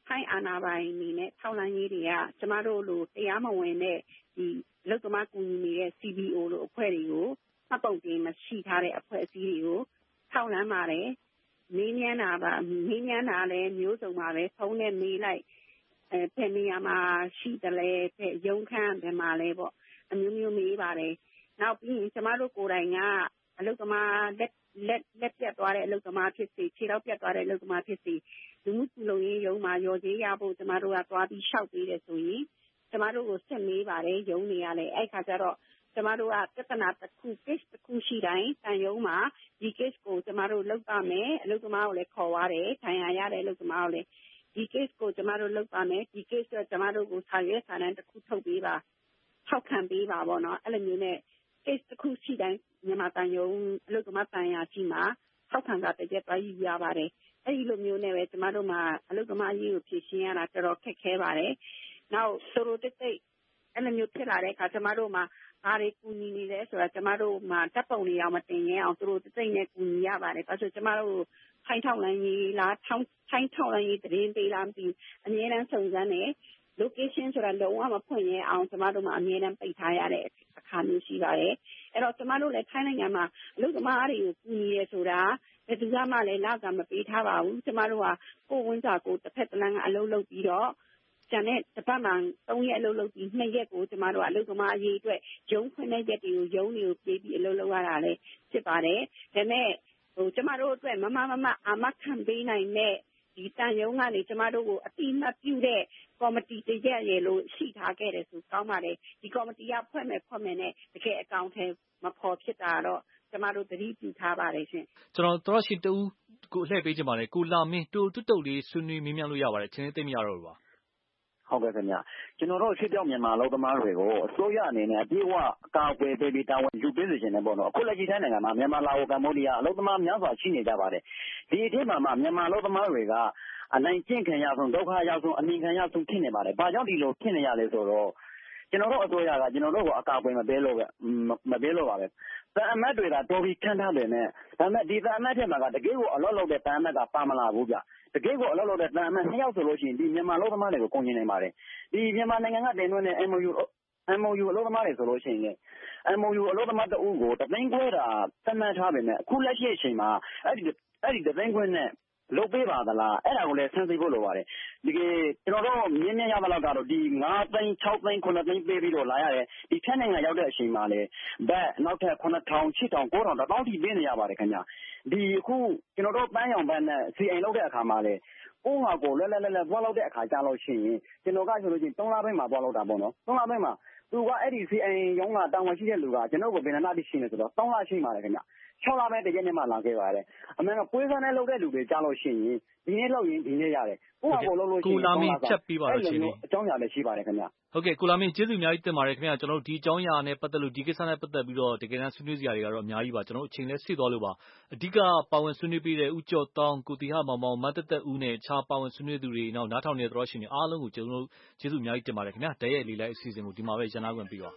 ထိုင်းအာဏာပိုင်အနေနဲ့ထောက်လှမ်းရေးတွေကကျမတို့လိုတရားမဝင်တဲ့ဒီအလုပ်သမားကူညီနေတဲ့ C B O လိုအဖွဲ့တွေကိုမှတ်ပုံတင်မရှိထားတဲ့အဖွဲ့အစည်းတွေကိုထောက်လှမ်းပါတယ်မေးမြန်းတာပါမေးမြန်းတာလည်းမျိုးစုံပါပဲဖုန်းနဲ့မေးလိုက်အဲဘယ်နေရာမှာရှိတယ်လဲဘယ်ရုံးခန်းဘယ်မှာလဲပေါ့အမျိုးမျိုးမေးပါတယ်နောက်ပြီးရင်ကျမတို့ကိုယ်တိုင်ကအလုပ်သမားလက်လက်လက်ပြတ်သွားတဲ့အလုပ်သမားဖြစ်စီခြေထောက်ပြတ်သွားတဲ့အလုပ်သမားဖြစ်စီလူမှုကူလုံရေးရုံးမှာရော်ကြေးရဖို့ကျမတို့ကသွားပြီးရှောက်ပေးတယ်ဆိုရင်ကျမတို့ကိုဆက်မေးပါတယ်ရုံးနေရလဲအဲ့ခါကျတော့ကျမတို့ကပြဿနာတစ်ခု case တစ်ခုရှိတိုင်းတန်ရုံးမှာဒီ case ကိုကျမတို့လုပ်ပါမယ်အလုပ်သမားကိုလည်းခေါ်ရတယ်ထိုင်ရရတဲ့အလုပ်သမားကိုလည်းဒီ case ကိုကျမတို့လုပ်ပါမယ်ဒီ case ကကျမတို့ကိုစာရွက်စာတမ်းတစ်ခုထုတ်ပေးပါထောက်ခံပေးပါပေါ့နော်အဲ့လိုမျိုးနဲ့ case တစ်ခုရှိတိုင်းမြန်မာတန်ရုံးအလုပ်သမားတန်ရာရှိမှာထောက်ခံတာတကယ်သွားယူရပါတယ်အဲ့ဒီလိုမျိုးနဲ့ပဲကျမတို့မှာအလုပ်သမားအရေးကိုဖြေရှင်းရတာတော်တော်ခက်ခဲပါတယ်နောက်ဆိုလိုတိတ်တိတ်အဲ့လိုမျိုးဖြစ်လာတဲ့အခါကျမတို့မှာဘာတွေကူညီနေလဲဆိုတာကျမတို့မှာတပ်ပုံတွေအောင်မတင်ရဲအောင်သူတို့တိတ်နဲ့ကူညီရပါတယ်parce queကျမတို့ထိုင်းထောက်လန်းရေးလားထိုင်းထိုင်းထောက်လန်းရေးတရင်ပေးလားမသိဘူးအများအားစုံစမ်းနေ location ဆိုတာလုံးဝမဖွင့်ရဲအောင်ကျမတို့မှာအများအားပိတ်ထားရတဲ့အခါမျိုးရှိပါတယ်အဲ့တော့ကျမတို့လည်းထိုင်းနိုင်ငံမှာအလုပ်သမားတွေကိုကူညီရဲဆိုတာဘယ်သူမှလည်းလကမပေးထားပါဘူးကျမတို့ကကိုယ်ဝန်စာကိုတစ်ဖက်တစ်လမ်းကအလုပ်လုပ်ပြီးတော့ကျန်တဲ့တစ်ပတ်မှသုံးရက်အလုပ်လုပ်ပြီးနှစ်ရက်ကိုကျမတို့ကအလုပ်သမားအရေးအတွက်ရုံးဖွင့်တဲ့ရက်တွေကိုရုံးတွေကိုပြေးပြီးအလုပ်လုပ်ရတာလည်းဖြစ်ပါတယ်ဒါပေမဲ့ဟိုကျမတို့အတွက်မမမမအာမခံပေးနိုင်တဲ့ဒီတန်ရုံးကနေကျမတို့ကိုအတိအမှတ်ပြုတဲ့ကော်မတီတရက်ရေလို့ရှိထားခဲ့တယ်ဆိုကောင်းပါတယ်ဒီကော်မတီကဖွဲ့မယ်ဖွဲ့မယ်နဲ့တကယ်အကောင့်ထဲမဖော်ဖြစ်တာတော့ကျမတို့သတိပြုထားပါတယ်ရှင်ကျွန်တော်တော်ရှိတူကိုလှည့်ပေးချင်ပါတယ်ကိုလာမင်းတူတူတုတ်လေးဆွေးနွေးမေးမြန်းလို့ရပါတယ်ချင်းသိမရတော့ဘူးပါဟုတ်ကဲ့ခင်ဗျကျွန်တော်တို့ရှေ့ပြောင်းမြန်မာအလုပ်သမားတွေကိုအစိုးရအနေနဲ့အပြည့်အဝအကာအကွယ်ပေးပြီးတာဝန်ယူပေးစေချင်တယ်ပေါ့နော်အခုလက်ရှိတိုင်းနိုင်ငံမှာမြန်မာလာအိုကမ္ဘောဒီးယားအလုပ်သမားများစွာရှိနေကြပါတယ်ဒီအထက်မှာမှမြန်မာအလုပ်သမားတွေကအနိုင်ကျင့်ခံရဆုံးဒုက္ခရောက်ဆုံးအနှိမ်ခံရဆုံးဖြစ်နေပါတယ်ဘာကြောင့်ဒီလိုဖြစ်နေရလဲဆိုတော့ကျွန်တော်တို့အစိုးရကကျွန်တော်တို့ကိုအကာအကွယ်မပေးလို့ပဲမပေးလို့ပါပဲတန်အမတ်တွေကတော်ပြီးခန့်ထားတယ်နဲ့ဒါပေမဲ့ဒီတန်အမတ်ထဲမှာကတကယ်ကိုအလုပ်လုပ်တဲ့တန်အမတ်ကပါမလာဘူးဗျတကယ်ကိုအလုပ်လုပ်တဲ့တန်အမတ်နှစ်ယောက်ဆိုလို့ရှိရင်ဒီမြန်မာအလုပ်သမားတွေကိုကုန်ကျင်နေပါတယ်ဒီမြန်မာနိုင်ငံကတင်သွင်းတဲ့ M O U M O U အလုပ်သမားတွေဆိုလို့ရှိရင် M O U အလုပ်သမားတအုပ်ကိုတသိန်းခွဲတာသတ်မှတ်ထားပေမဲ့အခုလက်ရှိအချိန်မှာအဲ့ဒီအဲ့ဒီတသိန်းခွဲနဲ့လုပ်ပေးပါသလားအဲ့ဒါကိုလည်းဆန်းစစ်ဖို့လိုပါတယ်ဒီကကျွန်တော်တို့မြင်းမြရမလောက်ကတော့ဒီငါးသိန်းခြောက်သိန်းခုနှစ်သိန်းပေးပြီးတော့လာရတယ်ဒီဖြတ်နိုင်ငံရောက်တဲ့အချိန်မှာလေဘက်နောက်ထပ်ခုနှစ်ထောင်ရှစ်ထောင်ကိုးထောင်တစ်သောင်းထိပေးနေရပါတယ်ခင်ဗျဒီအခုကျွန်တော်တို့ပန်းရောင်ဘက်နဲ့စီအိမ်လုပ်တဲ့အခါမှာလေကိုဟာကိုလဲလဲလဲလဲသွားလောက်တဲ့အခါကြာလို့ရှိရင်ကျွန်တော်ကဆိုလို့ရှိရင်သုံးလပိုင်းမှာသွားလောက်တာပေါ့နော်သုံးလပိုင်းမှာသူကအဲ့ဒီစီအိမ်ရုံးကတာဝန်ရှိတဲ့လူကကျွန်တော်ကိုဘယ်နှနာတိရှိနေဆိုတော့သုံးလရှိပါတယ်ခင်ဗျခြောက်လပဲတကယ်နဲ့မှလာခဲ့ပါတယ်အမှန်ကပွဲစားနဲ့လုပ်တဲ့လူတွေကြားလို့ရှိရင်ဒီနေ့လုပ်ရင်ဒီနေ့ရတယ်ကိုဟာကိုလုပ်လို့ရှိရင်ကိုလာမင်းချက်ပြီးပါတော့ရှင်အကြောင်းအရာလည်းရှိပါတယ်ခင်ဗျဟုတ်ကဲ့ကိုလာမင်းကျေးဇူးအများကြီးတင်ပါတယ်ခင်ဗျကျွန်တော်တို့ဒီအကြောင်းအရာနဲ့ပတ်သက်လို့ဒီကိစ္စနဲ့ပတ်သက်ပြီးတော့တကယ်တမ်းဆွေးနွေးစရာတွေကတော့အများကြီးပါကျွန်တော်တို့အချိန်လည်းဆိသွားလို့ပါအဓိကပါဝင်ဆွေးနွေးပေးတဲ့ဦးကျော်တောင်းကိုတီဟမောင်မောင်မတ်တက်တက်ဦးနဲ့အခြားပါဝင်ဆွေးနွေးသူတွေနောက်နားထောင်နေတဲ့တော်ရှင်တွေအားလုံးကိုကျွန်တော်တို့ကျေးဇူးအများကြီးတင်ပါတယ်ခင်ဗျတရက်လေးလိုက်အစီအစဉ်ကိုဒီမှာပဲရန်နာခွင့်ပေးပါ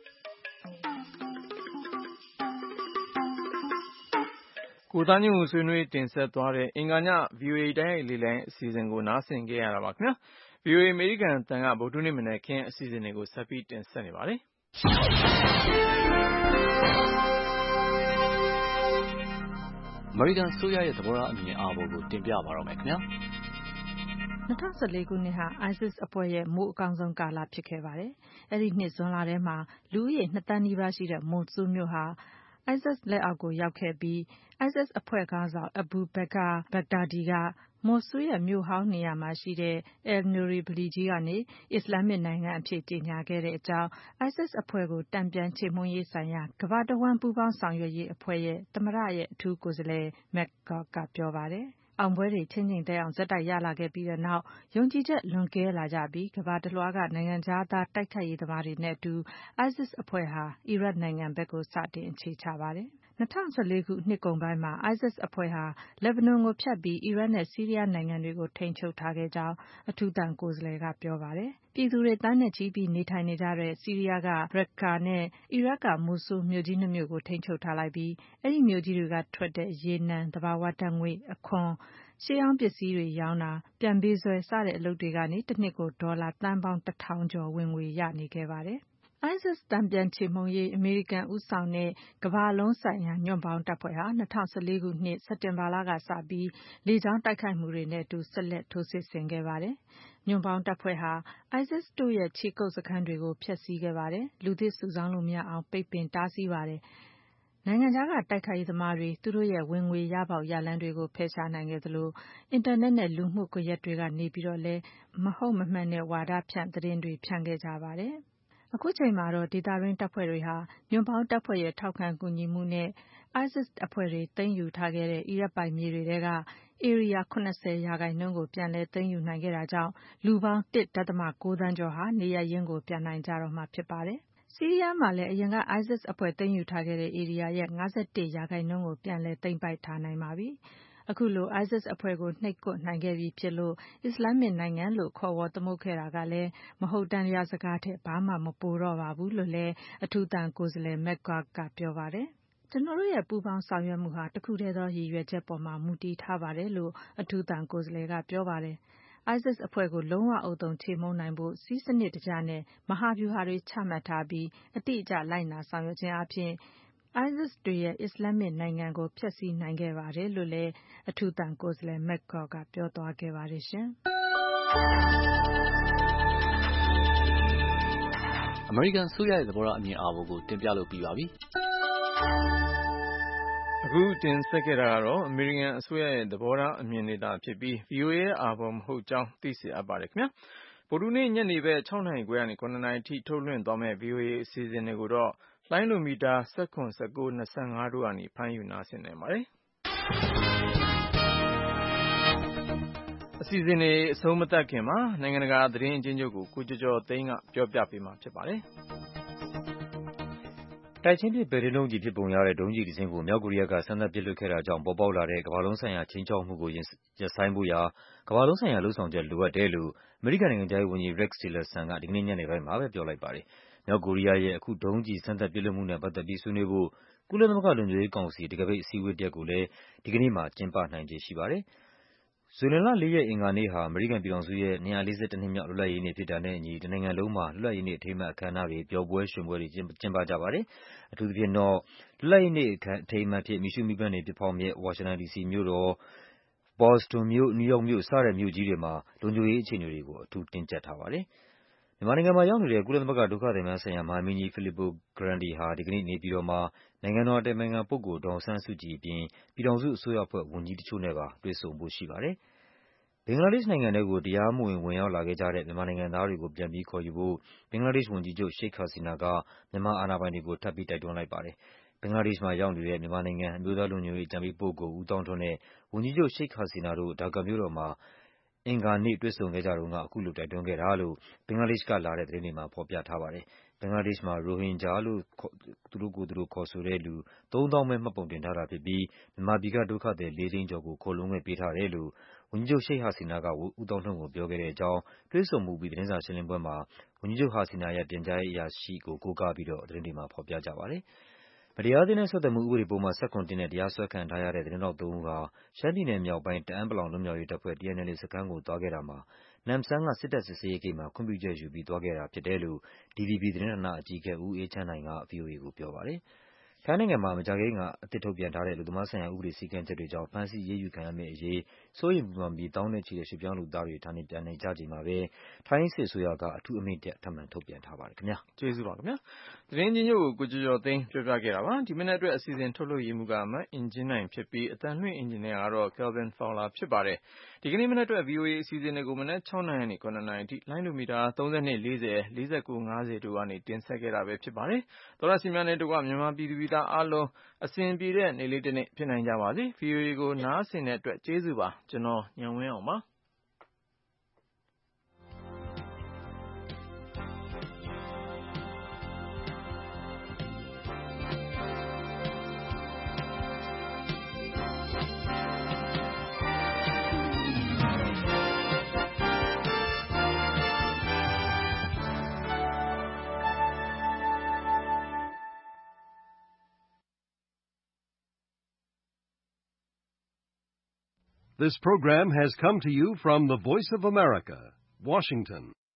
ကိုသားညွန့်ဆွေးနွေးတင်ဆက်သွားတဲ့အင်္ဂါည V O A တိုင်းရိုက်လေးလိုင်းအစီအစဉ်ကိုနားဆင်ခဲ့ရတာပါခင်ဗျာ V O A အမေရိကန်တန်ကဗုဒ္ဓနေ့မနက်ခင်းအစီအစဉ်တွေကိုဆက်ပြီးတင်ဆက်နေပါတယ်အမေရိကန်ဆိုရရဲ့သဘောထားအမြင်အာဘော်ကိုတင်ပြပါတော့မယ်ခင်ဗျာ၂၀၁၄ခုနှစ်ဟာ ISIS အဖွဲ့ရဲ့မိုးအကောင်းဆုံးကာလဖြစ်ခဲ့ပါတယ်အဲ့ဒီနှစ်ဇွန်လထဲမှာလူဦးရေနှစ်သန်းနီးပါးရှိတဲ့မိုဆူးမြို့ဟာISIS လက်အောက်ကိုရောက်ခဲ့ပြီး ISIS အဖွဲ့ခေါင်းဆောင် Abu Bakr Baghdadi ကမိုဆူးရဲ့မြို့ဟောင်းနေရာမှာရှိတဲ့ al-Nuri ဗလီကြီးကနေအစ္စလာမစ်နိုင်ငံအဖြစ်ကြေညာခဲ့တဲ့အကြောင်း ISIS အဖွဲ့ကိုတန်ပြန်ချေမှုန်းရေးဆိုင်ရာကမ္ဘာတဝှမ်းပူးပေါင်းဆောင်ရွက်ရေးအဖွဲ့ရဲ့သမ္မတရဲ့အထူးကိုယ်စားလှယ် McCaul ကပြောပါတယ်အောင်ပွဲတွေချင်းချင်းတက်အောင်ဇက်တိုက်ရလာခဲ့ပြီးတဲ့နောက်ယုံကြည်ချက်လွန်ကဲလာကြပြီးကမ္ဘာတလွှားကနိုင်ငံခြားသားတိုက်ခိုက်ရေးသမားတွေနဲ့အတူ ISIS အဖွဲ့ဟာအီရတ်နိုင်ငံဘက်ကိုစတင်အခြေချပါတယ်၂၀၁၄ခုနှစ်ကုန်ပိုင်းမှာ ISIS အဖွဲ့ဟာလက်ဘနွန်ကိုဖြတ်ပြီးအီရတ်နဲ့ဆီးရီးယားနိုင်ငံတွေကိုထိန်းချုပ်ထားခဲ့ကြောင်းအထူးတန်ကိုယ်စားလှယ်ကပြောပါတယ်ပြည်သူတွေတန်းနဲ့ချီပြီးနေထိုင်နေကြတဲ့ဆီးရီးယားကရက်ကာနဲ့အီရတ်ကမိုဆူးမြို့ကြီးနှစ်မြို့ကိုထိန်းချုပ်ထားလိုက်ပြီးအဲဒီမြို့ကြီးတွေကထွက်တဲ့ရေနံသဘာဝဓာတ်ငွေ့အခွန်ရှေးဟောင်းပစ္စည်းတွေရောင်းတာ၊ပြန်ပေးဆွဲစတဲ့အလုပ်တွေကနေတနှစ်ကိုဒေါ်လာသန်းပေါင်းတစ်ထောင်ကျော်ဝင်ငွေရနေခဲ့ပါတယ်။ ISIS တန်ပြန်ချေမှုန်းရေးအမေရိကန်ဦးဆောင်တဲ့ကမ္ဘာလုံးဆိုင်ရာညွန့်ပေါင်းတပ်ဖွဲ့ဟာ၂၀၁၄ခုနှစ်စက်တင်ဘာလကစပြီးလေကြောင်းတိုက်ခိုက်မှုတွေနဲ့အတူဆက်လက်ထိုးစစ်ဆင်ခဲ့ပါတယ်။ညွန့်ပေါင်းတပ်ဖွဲ့ဟာ ISIS တို့ရဲ့ခြေကုပ်စခန်းတွေကိုဖျက်ဆီးခဲ့ပါတယ်။လူသစ်စုဆောင်းလို့မရအောင်ပိတ်ပင်တားဆီးပါတယ်။နိုင်ငံခြားကတိုက်ခိုက်ရေးသမားတွေသူတို့ရဲ့ဝင်ငွေရပေါက်ရလမ်းတွေကိုဖယ်ရှားနိုင်ခဲ့သလိုအင်တာနက်နဲ့လူမှုကွန်ရက်တွေကနေပြီးတော့လည်းမဟုတ်မမှန်တဲ့ဝါဒဖြန့်သတင်းတွေဖြန့်ခဲ့ကြပါတယ်။အခုချိန်မှာတော့ဒေသတွင်းတပ်ဖွဲ့တွေဟာညွန့်ပေါင်းတပ်ဖွဲ့ရဲ့ထောက်ခံကူညီမှုနဲ့ ISIS အဖွဲ့တွေသိမ်းယူထားခဲ့တဲ့အီရတ်ပိုင်မြေတွေထဲကဧရိယာ၇၀ရာခိုင်နှုန်းကိုပြန်လည်သိမ်းယူနိုင်ခဲ့တာကြောင့်လူပေါင်းတစ်ဒသမကိုးသန်းကျော်ဟာနေရပ်ရင်းကိုပြန်နိုင်ကြတော့မှာဖြစ်ပါတယ်။ဆီးရီးယားမှာလည်းအရင်က ISIS အဖွဲ့သိမ်းယူထားခဲ့တဲ့ဧရိယာရဲ့၅၁ရာခိုင်နှုန်းကိုပြန်လည်သိမ်းပိုက်ထားနိုင်ပါပြီ။အခုလို ISIS အဖွဲ့ကိုနှိပ်ကွပ်နိုင်ခဲ့ပြီဖြစ်လို့အစ္စလာမစ်နိုင်ငံလို့ခေါ်ဝေါ်သမုတ်ခဲ့တာကလည်းမဟုတ်တမ်းရားစကားထက်ဘာမှမပိုတော့ပါဘူးလို့လည်းအထူးသံကိုယ်စားလှယ် McGurk ကပြောပါတယ်။ကျွန်တော်တို့ရဲ့ပူးပေါင်းဆောင်ရွက်မှုဟာတစ်ခုတည်းသောရည်ရွယ်ချက်ပေါ်မှာမူတည်ထားပါတယ်လို့အထူးသံကိုယ်စားလှယ်ကပြောပါတယ်။ ISIS အဖွဲ့ကိုလုံးဝဥဿုံချေမှုန်းနိုင်ဖို့စည်းစနစ်တကျနဲ့မဟာဗျူဟာတွေချမှတ်ထားပြီးအတိအကျလိုက်နာဆောင်ရွက်ခြင်းအားဖြင့် ISIS တွေရဲ့အစ္စလာမစ်နိုင်ငံကိုဖျက်ဆီးနိုင်ခဲ့ပါတယ်လို့လည်းအထူးသံကိုယ်စားလှယ် McGurk ကပြောသွားခဲ့ပါတယ်ရှင်။အမေရိကန်အစိုးရရဲ့သဘောထားအမြင်အာဘော်ကိုတင်ပြလို့ပြီးပါပြီ။အခုတင်ဆက်ခဲ့တာကတော့အမေရိကန်အစိုးရရဲ့သဘောထားအမြင်တွေသာဖြစ်ပြီး ဗီအိုအေ ရဲ့အာဘော်မဟုတ်ကြောင်းသိစေအပ်ပါတယ်ခင်ဗျာ။ဗုဒ္ဓဟူးနေ့ညနေဘက်၆နာရီခွဲကနေ၇နာရီထိထုတ်လွှင့်သွားမယ့် ဗွီအိုအေအစီအစဉ်တွေကိုတော့လှိုင်းလိုမီတာ၁၇ ၁၉ ၂၅တို့ကနေဖမ်းယူနားဆင်နိုင်ပါတယ်။အစီအစဉ်တွေအဆုံးမသတ်ခင်မှာနိုင်ငံတကာသတင်းအကျဉ်းချုပ်ကိုကိုကျော်ကျော်သိန်းကပြောပြပေးမှာဖြစ်ပါတယ်။တိုက်ချင်းပစ်ပဲ့ထိန်းဒုံးကျည်ဖြစ်ပုံရတဲ့ဒုံးကျည်တစင်းကိုမြောက်ကိုရီးယားကစမ်းသပ်ပစ်လွှတ်ခဲ့တာကြောင့်ပေါ်ပေါက်လာတဲ့ကမ္ဘာလုံးဆိုင်ရာခြိမ်းခြောက်မှုကိုရပ်ဆိုင်းဖို့ရာကမ္ဘာလုံးဆိုင်ရာလုပ်ဆောင်ချက်လိုအပ်တယ်လို့အမေရိကန်နိုင်ငံခြားရေးဝန်ကြီး Rex Tillerson ကဒီကနေ့ညနေပိုင်းမှာပဲပြောလိုက်ပါတယ်။မြောက်ကိုရီးယားရဲ့အခုဒုံးကျည်စမ်းသပ်ပစ်လွှတ်မှုနဲ့ပတ်သက်ပြီးဆွေးနွေးဖို့ကုလသမဂ္ဂလုံခြုံရေးကောင်စီတံခါးပိတ်အစည်းအဝေးတရပ်ကိုလည်းဒီကနေ့မှာကျင်းပနိုင်ခြေရှိပါတယ်။ဇွန်လလေးရက်အင်္ဂါနေ့ဟာအမေရိကန်ပြည်ထောင်စုရဲ့၂၄၁နှစ်မြောက်လွတ်လပ်ရေးနေ့ဖြစ်တာနဲ့အညီတနိုင်ငံလုံးမှာလွတ်လပ်ရေးနေ့အထိမ်းအမှတ်အခမ်းအနားတွေပျော်ပွဲရွှင်ပွဲတွေကျင်းပကြပါတယ်။အထူးသဖြင့်တော့လွတ်လပ်ရေးနေ့အထိမ်းအမှတ်အဖြစ်မီးရှူးမီးပန်းတွေပစ်ဖောက်မယ့်ဝါရှင်တန်ဒီစီမြို့တော်၊ဘော့စတွန်မြို့၊နယူးယောက်မြို့စတဲ့မြို့ကြီးတွေမှာလုံခြုံရေးအခြေအနေတွေကိုအထူးတင်းကျပ်ထားပါတယ်။မြန်မာနိုင်ငံမှာရောက်နေတဲ့ကုလသမဂ္ဂဒုက္ခသည်များဆိုင်ရာမဟာမင်းကြီး Filippo Grandi ဟာဒီကနေ့နေပြည်တော်မှာနိုင်ငံတော်အတိုင်ပင်ခံပုဂ္ဂိုလ်ဒေါ်အောင်ဆန်းစုကြည်အပြင်ပြည်ထောင်စုအစိုးရအဖွဲ့ဝန်ကြီးတချို့နဲ့ပါတွေ့ဆုံဖို့ရှိပါတယ်။ဘင်္ဂလားဒေ့ရှ်နိုင်ငံထဲကိုတရားမဝင်ဝင်ရောက်လာခဲ့ကြတဲ့မြန်မာနိုင်ငံသားတွေကိုပြန်ပြီးခေါ်ယူဖို့ဘင်္ဂလားဒေ့ရှ်ဝန်ကြီးချုပ် Sheikh Hasina ကမြန်မာအာဏာပိုင်တွေကိုထပ်ပြီးတိုက်တွန်းလိုက်ပါတယ်။ဘင်္ဂလားဒေ့ရှ်မှာရောက်နေတဲ့မြန်မာနိုင်ငံအမျိုးသားလုံခြုံရေးအကြံပေးပုဂ္ဂိုလ်ဦးသောင်းထွန်းနဲ့ဝန်ကြီးချုပ် Sheikh Hasina တို့ဒါကာမြို့တော်မှာအင်္ဂါနေ့တွေ့ဆုံခဲ့ကြတုန်းကအခုလိုတိုက်တွန်းခဲ့တာလို့ဘင်္ဂလားဒေ့ရှ်ကလာတဲ့သတင်းတွေမှာဖော်ပြထားပါတယ်။ဘင်္ဂလားဒေ့ရှ်မှာရိုဟင်ဂျာလို့သူတို့ကိုယ်သူတို့ခေါ်ဆိုတဲ့လူသုံးသောင်းပဲမှတ်ပုံတင်ထားတာဖြစ်ပြီးမြန်မာပြည်ကဒုက္ခသည်လေးသိန်းကျော်ကိုခိုလှုံခွင့်ပေးထားတယ်လို့ဝန်ကြီးချုပ် Sheikh Hasina ကဦးသောင်းထွန်းကိုပြောခဲ့တဲ့အကြောင်းတွေ့ဆုံမှုပြီးသတင်းစာရှင်းလင်းပွဲမှာဝန်ကြီးချုပ် Hasina ရဲ့ပြန်ကြားရေးအရာရှိကိုကိုးကားပြီးတော့သတင်းတွေမှာဖော်ပြကြပါတယ်။မတရားအသင်းနဲ့ဆက်သွယ်မှုဥပဒေပုဒ်မ၁၇နဲ့တရားစွဲခံထားရတဲ့သတင်းထောက်သုံးဦးဟာရှမ်းပြည်နယ်မြောက်ပိုင်းတအာင်းပလောင်လွတ်မြောက်ရေးတပ်ဖွဲ့ T N L A စခန်းကိုသွားခဲ့တာမှာနမ့်ဆန်ကစစ်တပ်စစ်ဆေးရေးဂိတ်မှာခွင့်ပြုချက်ယူပြီးသွားခဲ့တာဖြစ်တယ်လို့ D V B သတင်းဌာနအကြီးအကဲဦးအေးချမ်းနိုင်က ဗွီအိုအေကိုပြောပါတယ်။ထိုင်းနိုင်ငံမှာမကြာခင်ကအသစ်ထုတ်ပြန်ထားတဲ့အလုပ်သမားဆိုင်ရာဥပဒေစည်းကမ်းချက်တွေကြောင့်ဖမ်းဆီးအရေးယူခံရမယ့်အရေးစိုးရိမ်ပူပန်ပြီးသောင်းနဲ့ချီတဲ့ရွှေ့ပြောင်းလုပ်သားတွေဌာနေပြန်နေကြချိန်မှာပဲထိုင်းစစ်အစိုးရကအထူးအမိန့်ထပ်မံထုတ်ပြန်ထားပါတယ်ခင်ဗျာ။ကျေးဇူးပါခင်ဗျာ။သတင်းချင်းချုပ်ကိုကိုကျော်ကျော်သိန်းပြောပြခဲ့တာပါ။ဒီမနက်အတွက်အစီအစဉ်ထုတ်လွှင့်ရေးမှူးကမအင်ဂျင်နိုင်ဖြစ်ပြီးအတန်လွှင့်အင်ဂျင်နီယာကတော့ Kelvin Fowler ဖြစ်ပါတယ်။ဒီကနေ့မနက်အတွက် ဗီအိုအေအစီအစဉ်တွေကိုမနက်၆နာရီကနေ၇နာရီအထိလိုင်းလိုမီတာ၃၂ ၄၀ ၄၉ ၅၀တို့ကနေတင်ဆက်ခဲ့တာပဲဖြစ်ပါတယ်။သောရရှိများနဲ့တို့ကမြန်မာပြည်သူပြည်သားအားလုံးအစဉ်ပြေတဲ့နေ့လေးတစ်နေ့ဖြစ်နိုင်ကြပါစေ။ ဗီအိုအေကိုနားဆင်တဲ့အတွက်ကျေးဇူးပါ။ကျွန်တော်ညံဝင်းအောင်ပါ။ This program has come to you from the Voice of America, Washington.